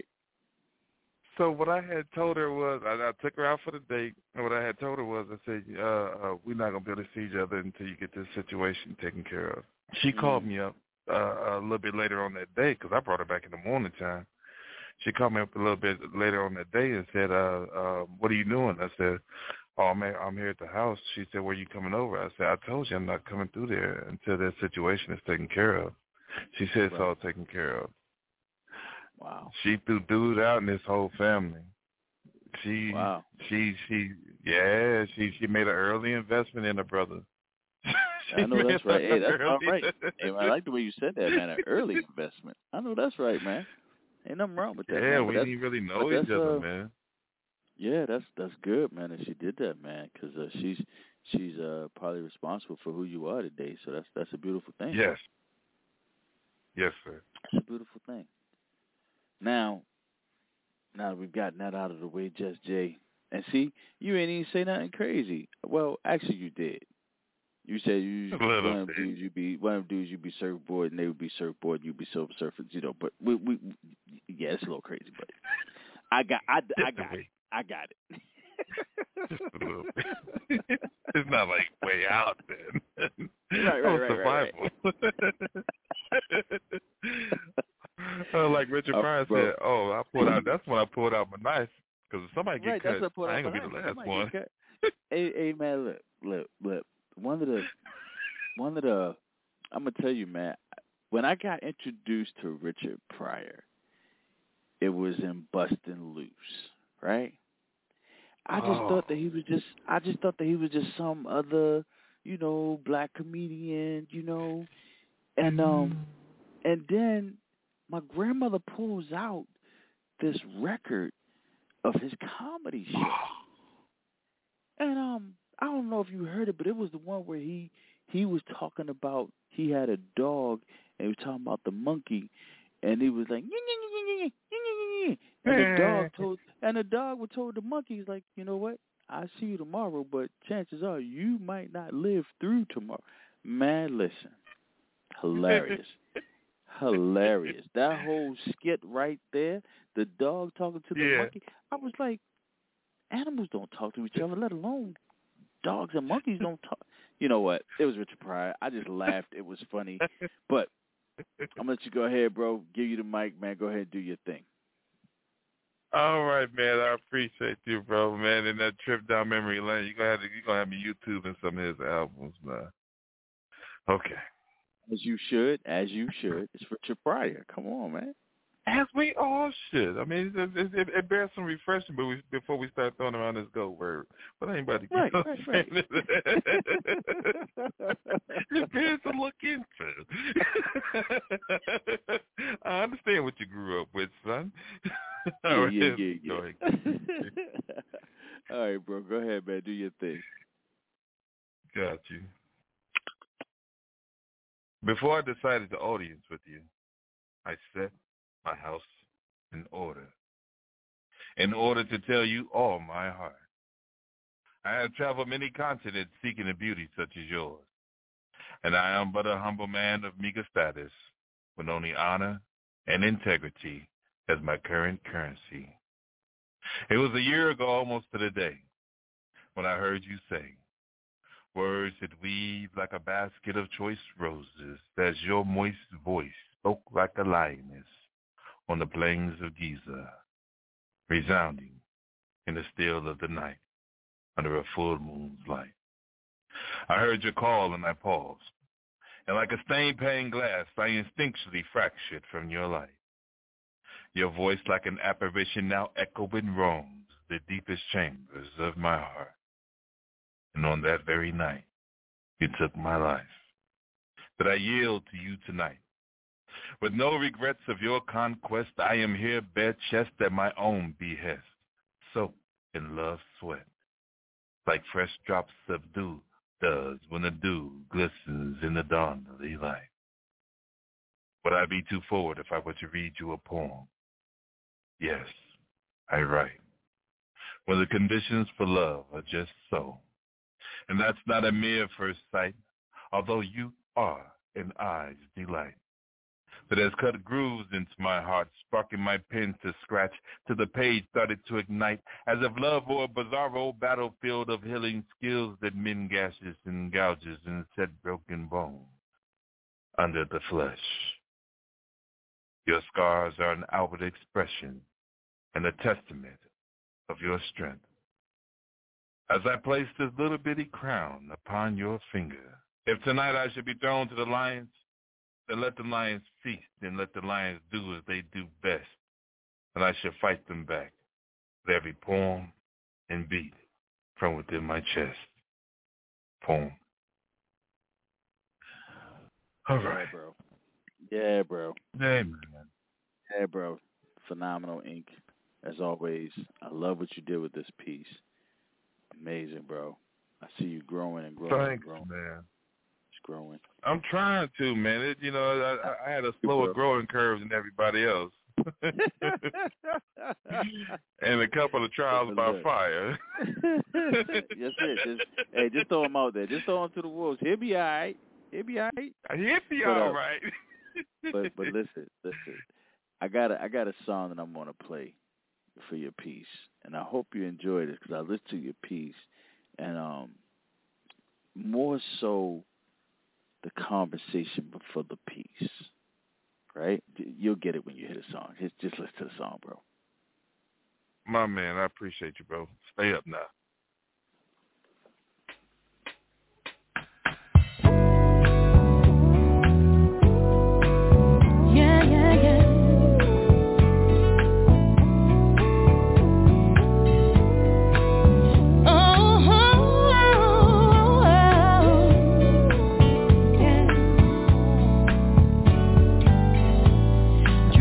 So what I had told her was, I, I took her out for the date, and what I had told her was, I said, uh, uh, we're not gonna be able to see each other until you get this situation taken care of. She mm. called me up uh, a little bit later on that day because I brought her back in the morning time. She called me up a little bit later on that day and said, uh, uh, what are you doing? I said, oh, man, I'm here at the house. She said, where are you coming over? I said, I told you I'm not coming through there until that situation is taken care of. She said it's all taken care of. Wow. She threw dude out in this whole family. She, wow. she, she, yeah, she, she made an early investment in her brother. I know that's right. Hey, that's all right. Hey, I like the way you said that, man. An early investment. I know that's right, man. Ain't nothing wrong with that. Yeah, man. we didn't really know each other, uh, man. Yeah, that's that's good, man. And she did that, man, because uh, she's she's uh, probably responsible for who you are today. So that's that's a beautiful thing. Yes. Yes, sir. It's a beautiful thing. Now, now that we've gotten that out of the way, Just Jay, and see, you ain't even say nothing crazy. Well, actually, you did. You said you one of them dudes you be one of them dudes you be surfboard and they would be surfboard and you'd be surf surfers, you know. But we we yeah, it's a little crazy, but I got I, I got it. I got it. Just a little bit. It's not like way out then. Right, right, right, right, right. uh, like Richard uh, Pryor bro. said, "Oh, I pulled out. That's when I pulled out my knife because if somebody get right, cut, that's I ain't gonna be the last somebody one." hey, hey, man, look, look, look. One of the, one of the, I'm gonna tell you, man. When I got introduced to Richard Pryor, it was in Bustin' Loose, right? I just oh. thought that he was just, I just thought that he was just some other, you know, black comedian, you know, and um, and then my grandmother pulls out this record of his comedy show, and um. I don't know if you heard it, but it was the one where he he was talking about he had a dog and he was talking about the monkey, and he was like, and the dog told and the dog was told the monkey, he's like, you know what? I see you tomorrow, but chances are you might not live through tomorrow. Man, listen, hilarious, hilarious. That whole skit right there, the dog talking to the yeah. monkey. I was like, animals don't talk to each other, let alone dogs and monkeys don't talk. You know what? It was Richard Pryor. I just laughed. It was funny. But I'm going to let you go ahead, bro. Give you the mic, man. Go ahead and do your thing. All right, man. I appreciate you, bro, man. And that trip down memory lane, you're going to have to, you're gonna have me YouTubing some of his albums, man. Okay. As you should. As you should. It's Richard Pryor. Come on, man. As we all should. I mean, it, it, it bears some refreshing but we, before we start throwing around this go word. But anybody right, right, right. It bears to look into. I understand what you grew up with, son. Yeah, all right, yeah, yeah, yeah. Go ahead. All right, bro. Go ahead, man. Do your thing. Got you. Before I decided to audience with you, I set my house in order, in order to tell you all my heart. I have traveled many continents seeking a beauty such as yours, and I am but a humble man of meager status, with only honor and integrity as my current currency. It was a year ago almost to the day when I heard you say words that weave like a basket of choice roses as your moist voice spoke like a lioness on the plains of Giza, resounding in the still of the night under a full moon's light. I heard your call and I paused, and like a stain-pane glass, I instinctually fractured from your light. Your voice like an apparition now echoing roams the deepest chambers of my heart. And on that very night, you took my life. But I yield to you tonight. With no regrets of your conquest, I am here bare chest at my own behest, soaked in love's sweat, like fresh drops of dew does when the dew glistens in the dawn of the light. Would I be too forward if I were to read you a poem? Yes, I write. When the conditions for love are just so. And that's not a mere first sight, although you are an eye's delight. That has cut grooves into my heart, sparking my pen to scratch, till the page started to ignite, as if love were a bizarro battlefield of healing skills that mend gashes and gouges and set broken bones under the flesh. Your scars are an outward expression and a testament of your strength. As I place this little bitty crown upon your finger, if tonight I should be thrown to the lions, then let the lions feast and let the lions do as they do best, and I shall fight them back with every poem and beat from within my chest. Poem. All right. Yeah, bro. Yeah, bro. Hey, man. Yeah, bro. Phenomenal ink, as always. I love what you did with this piece. Amazing, bro. I see you growing and growing Thanks, and growing. man. It's growing. I'm trying to, man. It, you know, I, I had a slower growing curve than everybody else. And a couple of trials by fire. That's it. Just, hey, just throw them out there. Just throw them to the wolves. He'll be all right. He'll be all right. He'll be but, all uh, right. but but listen, listen. I got a, I got a song that I'm gonna play for your piece, and I hope you enjoyed it because I listened to your piece, and um, more so the conversation before the piece, right? You'll get it when you hear the song. Just, just listen to the song, bro. My man, I appreciate you, bro. Stay up now. Yeah, yeah, yeah.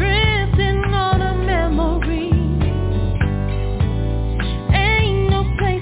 Ain't no place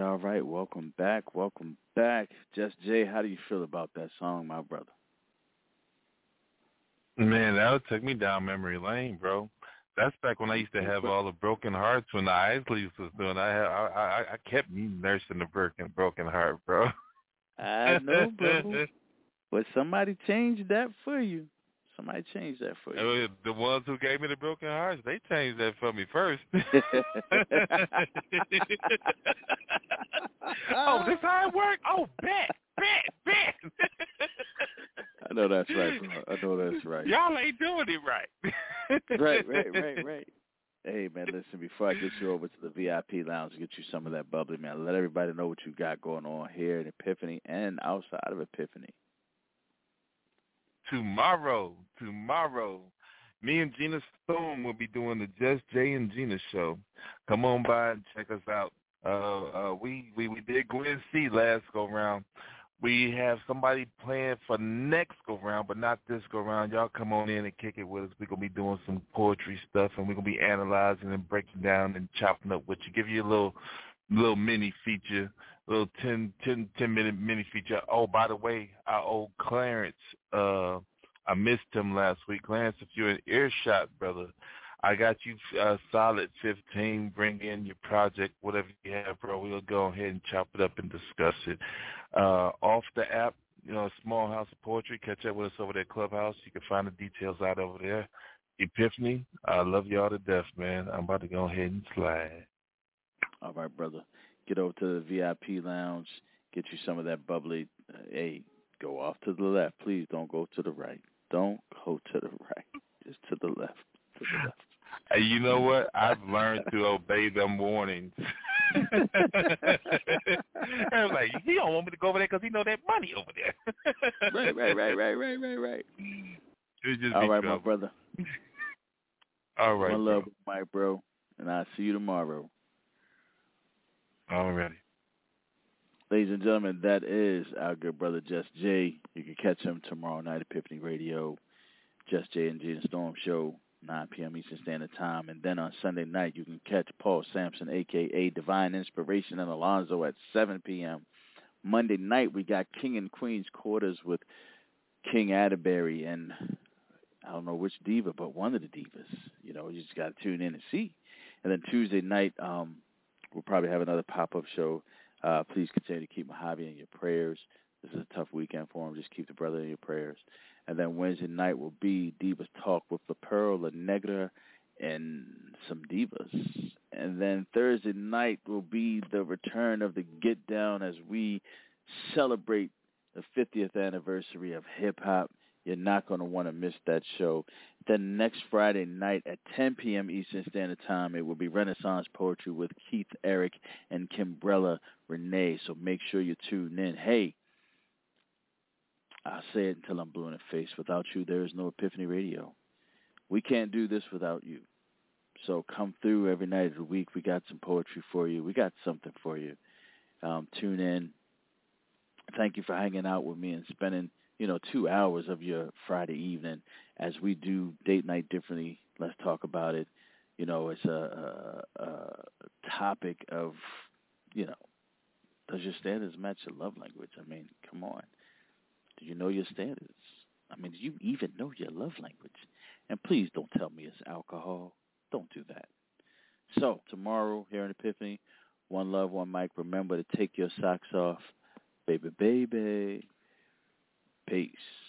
all right. Welcome back. Welcome back. Just Jay, how do you feel about that song, my brother? Man, that would take me down memory lane, bro. That's back when I used to have all the broken hearts when the Isleys was doing. I I I, I kept nursing the broken broken heart, bro. I know, bro. But somebody changed that for you. Somebody changed that for you. The ones who gave me the broken hearts, they changed that for me first. Oh, this how it work? Oh, bet, bet, bet. I know that's right, bro. I know that's right. Y'all ain't doing it right. Right, right, right, right. Hey, man, listen, before I get you over to the V I P lounge and get you some of that bubbly, man, let everybody know what you got going on here at Epiphany and outside of Epiphany. Tomorrow, tomorrow, me and Gina Stone will be doing the Just Jay and Gina show. Come on by and check us out. Uh, uh, we, we, we did Gwen C last go-round. We have somebody playing for next go-round, but not this go-round. Y'all come on in and kick it with us. We're going to be doing some poetry stuff, and we're going to be analyzing and breaking down and chopping up with you. Give you a little little mini feature, little ten, ten, ten minute mini feature. Oh, by the way, our old Clarence, uh, I missed him last week. Clarence, if you're in earshot, brother, I got you uh, solid fifteen. Bring in your project, whatever you have, bro. We'll go ahead and chop it up and discuss it. Uh, off the app, you know, Small House of Poetry. Catch up with us over there at Clubhouse. You can find the details out over there. Epiphany, I love y'all to death, man. I'm about to go ahead and slide. All right, brother. Get over to the V I P lounge. Get you some of that bubbly. Uh, hey, go off to the left. Please don't go to the right. Don't go to the right. Just to the left. To the left. Hey, you know what? I've learned to obey them warnings. I was like, he don't want me to go over there because he know that money over there. Right, right, right, right, right, right, right. It just All right, trouble. my brother. All right, One bro. love, Mike, bro. And I'll see you tomorrow. All righty. Ladies and gentlemen, that is our good brother Just Jay. You can catch him tomorrow night at Epiphany Radio, Just Jay and Gina Storm Show, nine p.m. Eastern Standard Time. And then on Sunday night, you can catch Paul Sampson, a k a. Divine Inspiration and Alonzo at seven p.m. Monday night, we got King and Queen's Quarters with King Atterbury and I don't know which diva, but one of the divas. You know, you just got to tune in and see. And then Tuesday night, um, we'll probably have another pop-up show. Uh, please continue to keep Mojave in your prayers. This is a tough weekend for him. Just keep the brother in your prayers. And then Wednesday night will be Divas Talk with La Pearl, La Negra, and some divas. And then Thursday night will be the return of the Get Down as we celebrate the fiftieth anniversary of hip-hop. You're not going to want to miss that show. Then next Friday night at ten p.m. Eastern Standard Time, it will be Renaissance Poetry with Keith Eric and Kimbrella Renee. So make sure you tune in. Hey, I'll say it until I'm blue in the face. Without you, there is no Epiphany Radio. We can't do this without you. So come through every night of the week. We got some poetry for you. We got something for you. Um, tune in. Thank you for hanging out with me and spending, you know, two hours of your Friday evening as we do Date Night Differently. Let's talk about it. You know, it's a, a, a topic of, you know, does your standards match your love language? I mean, come on. Do you know your standards? I mean, do you even know your love language? And please don't tell me it's alcohol. Don't do that. So, tomorrow here in Epiphany, one love, one mic. Remember to take your socks off. Baby, baby. Peace.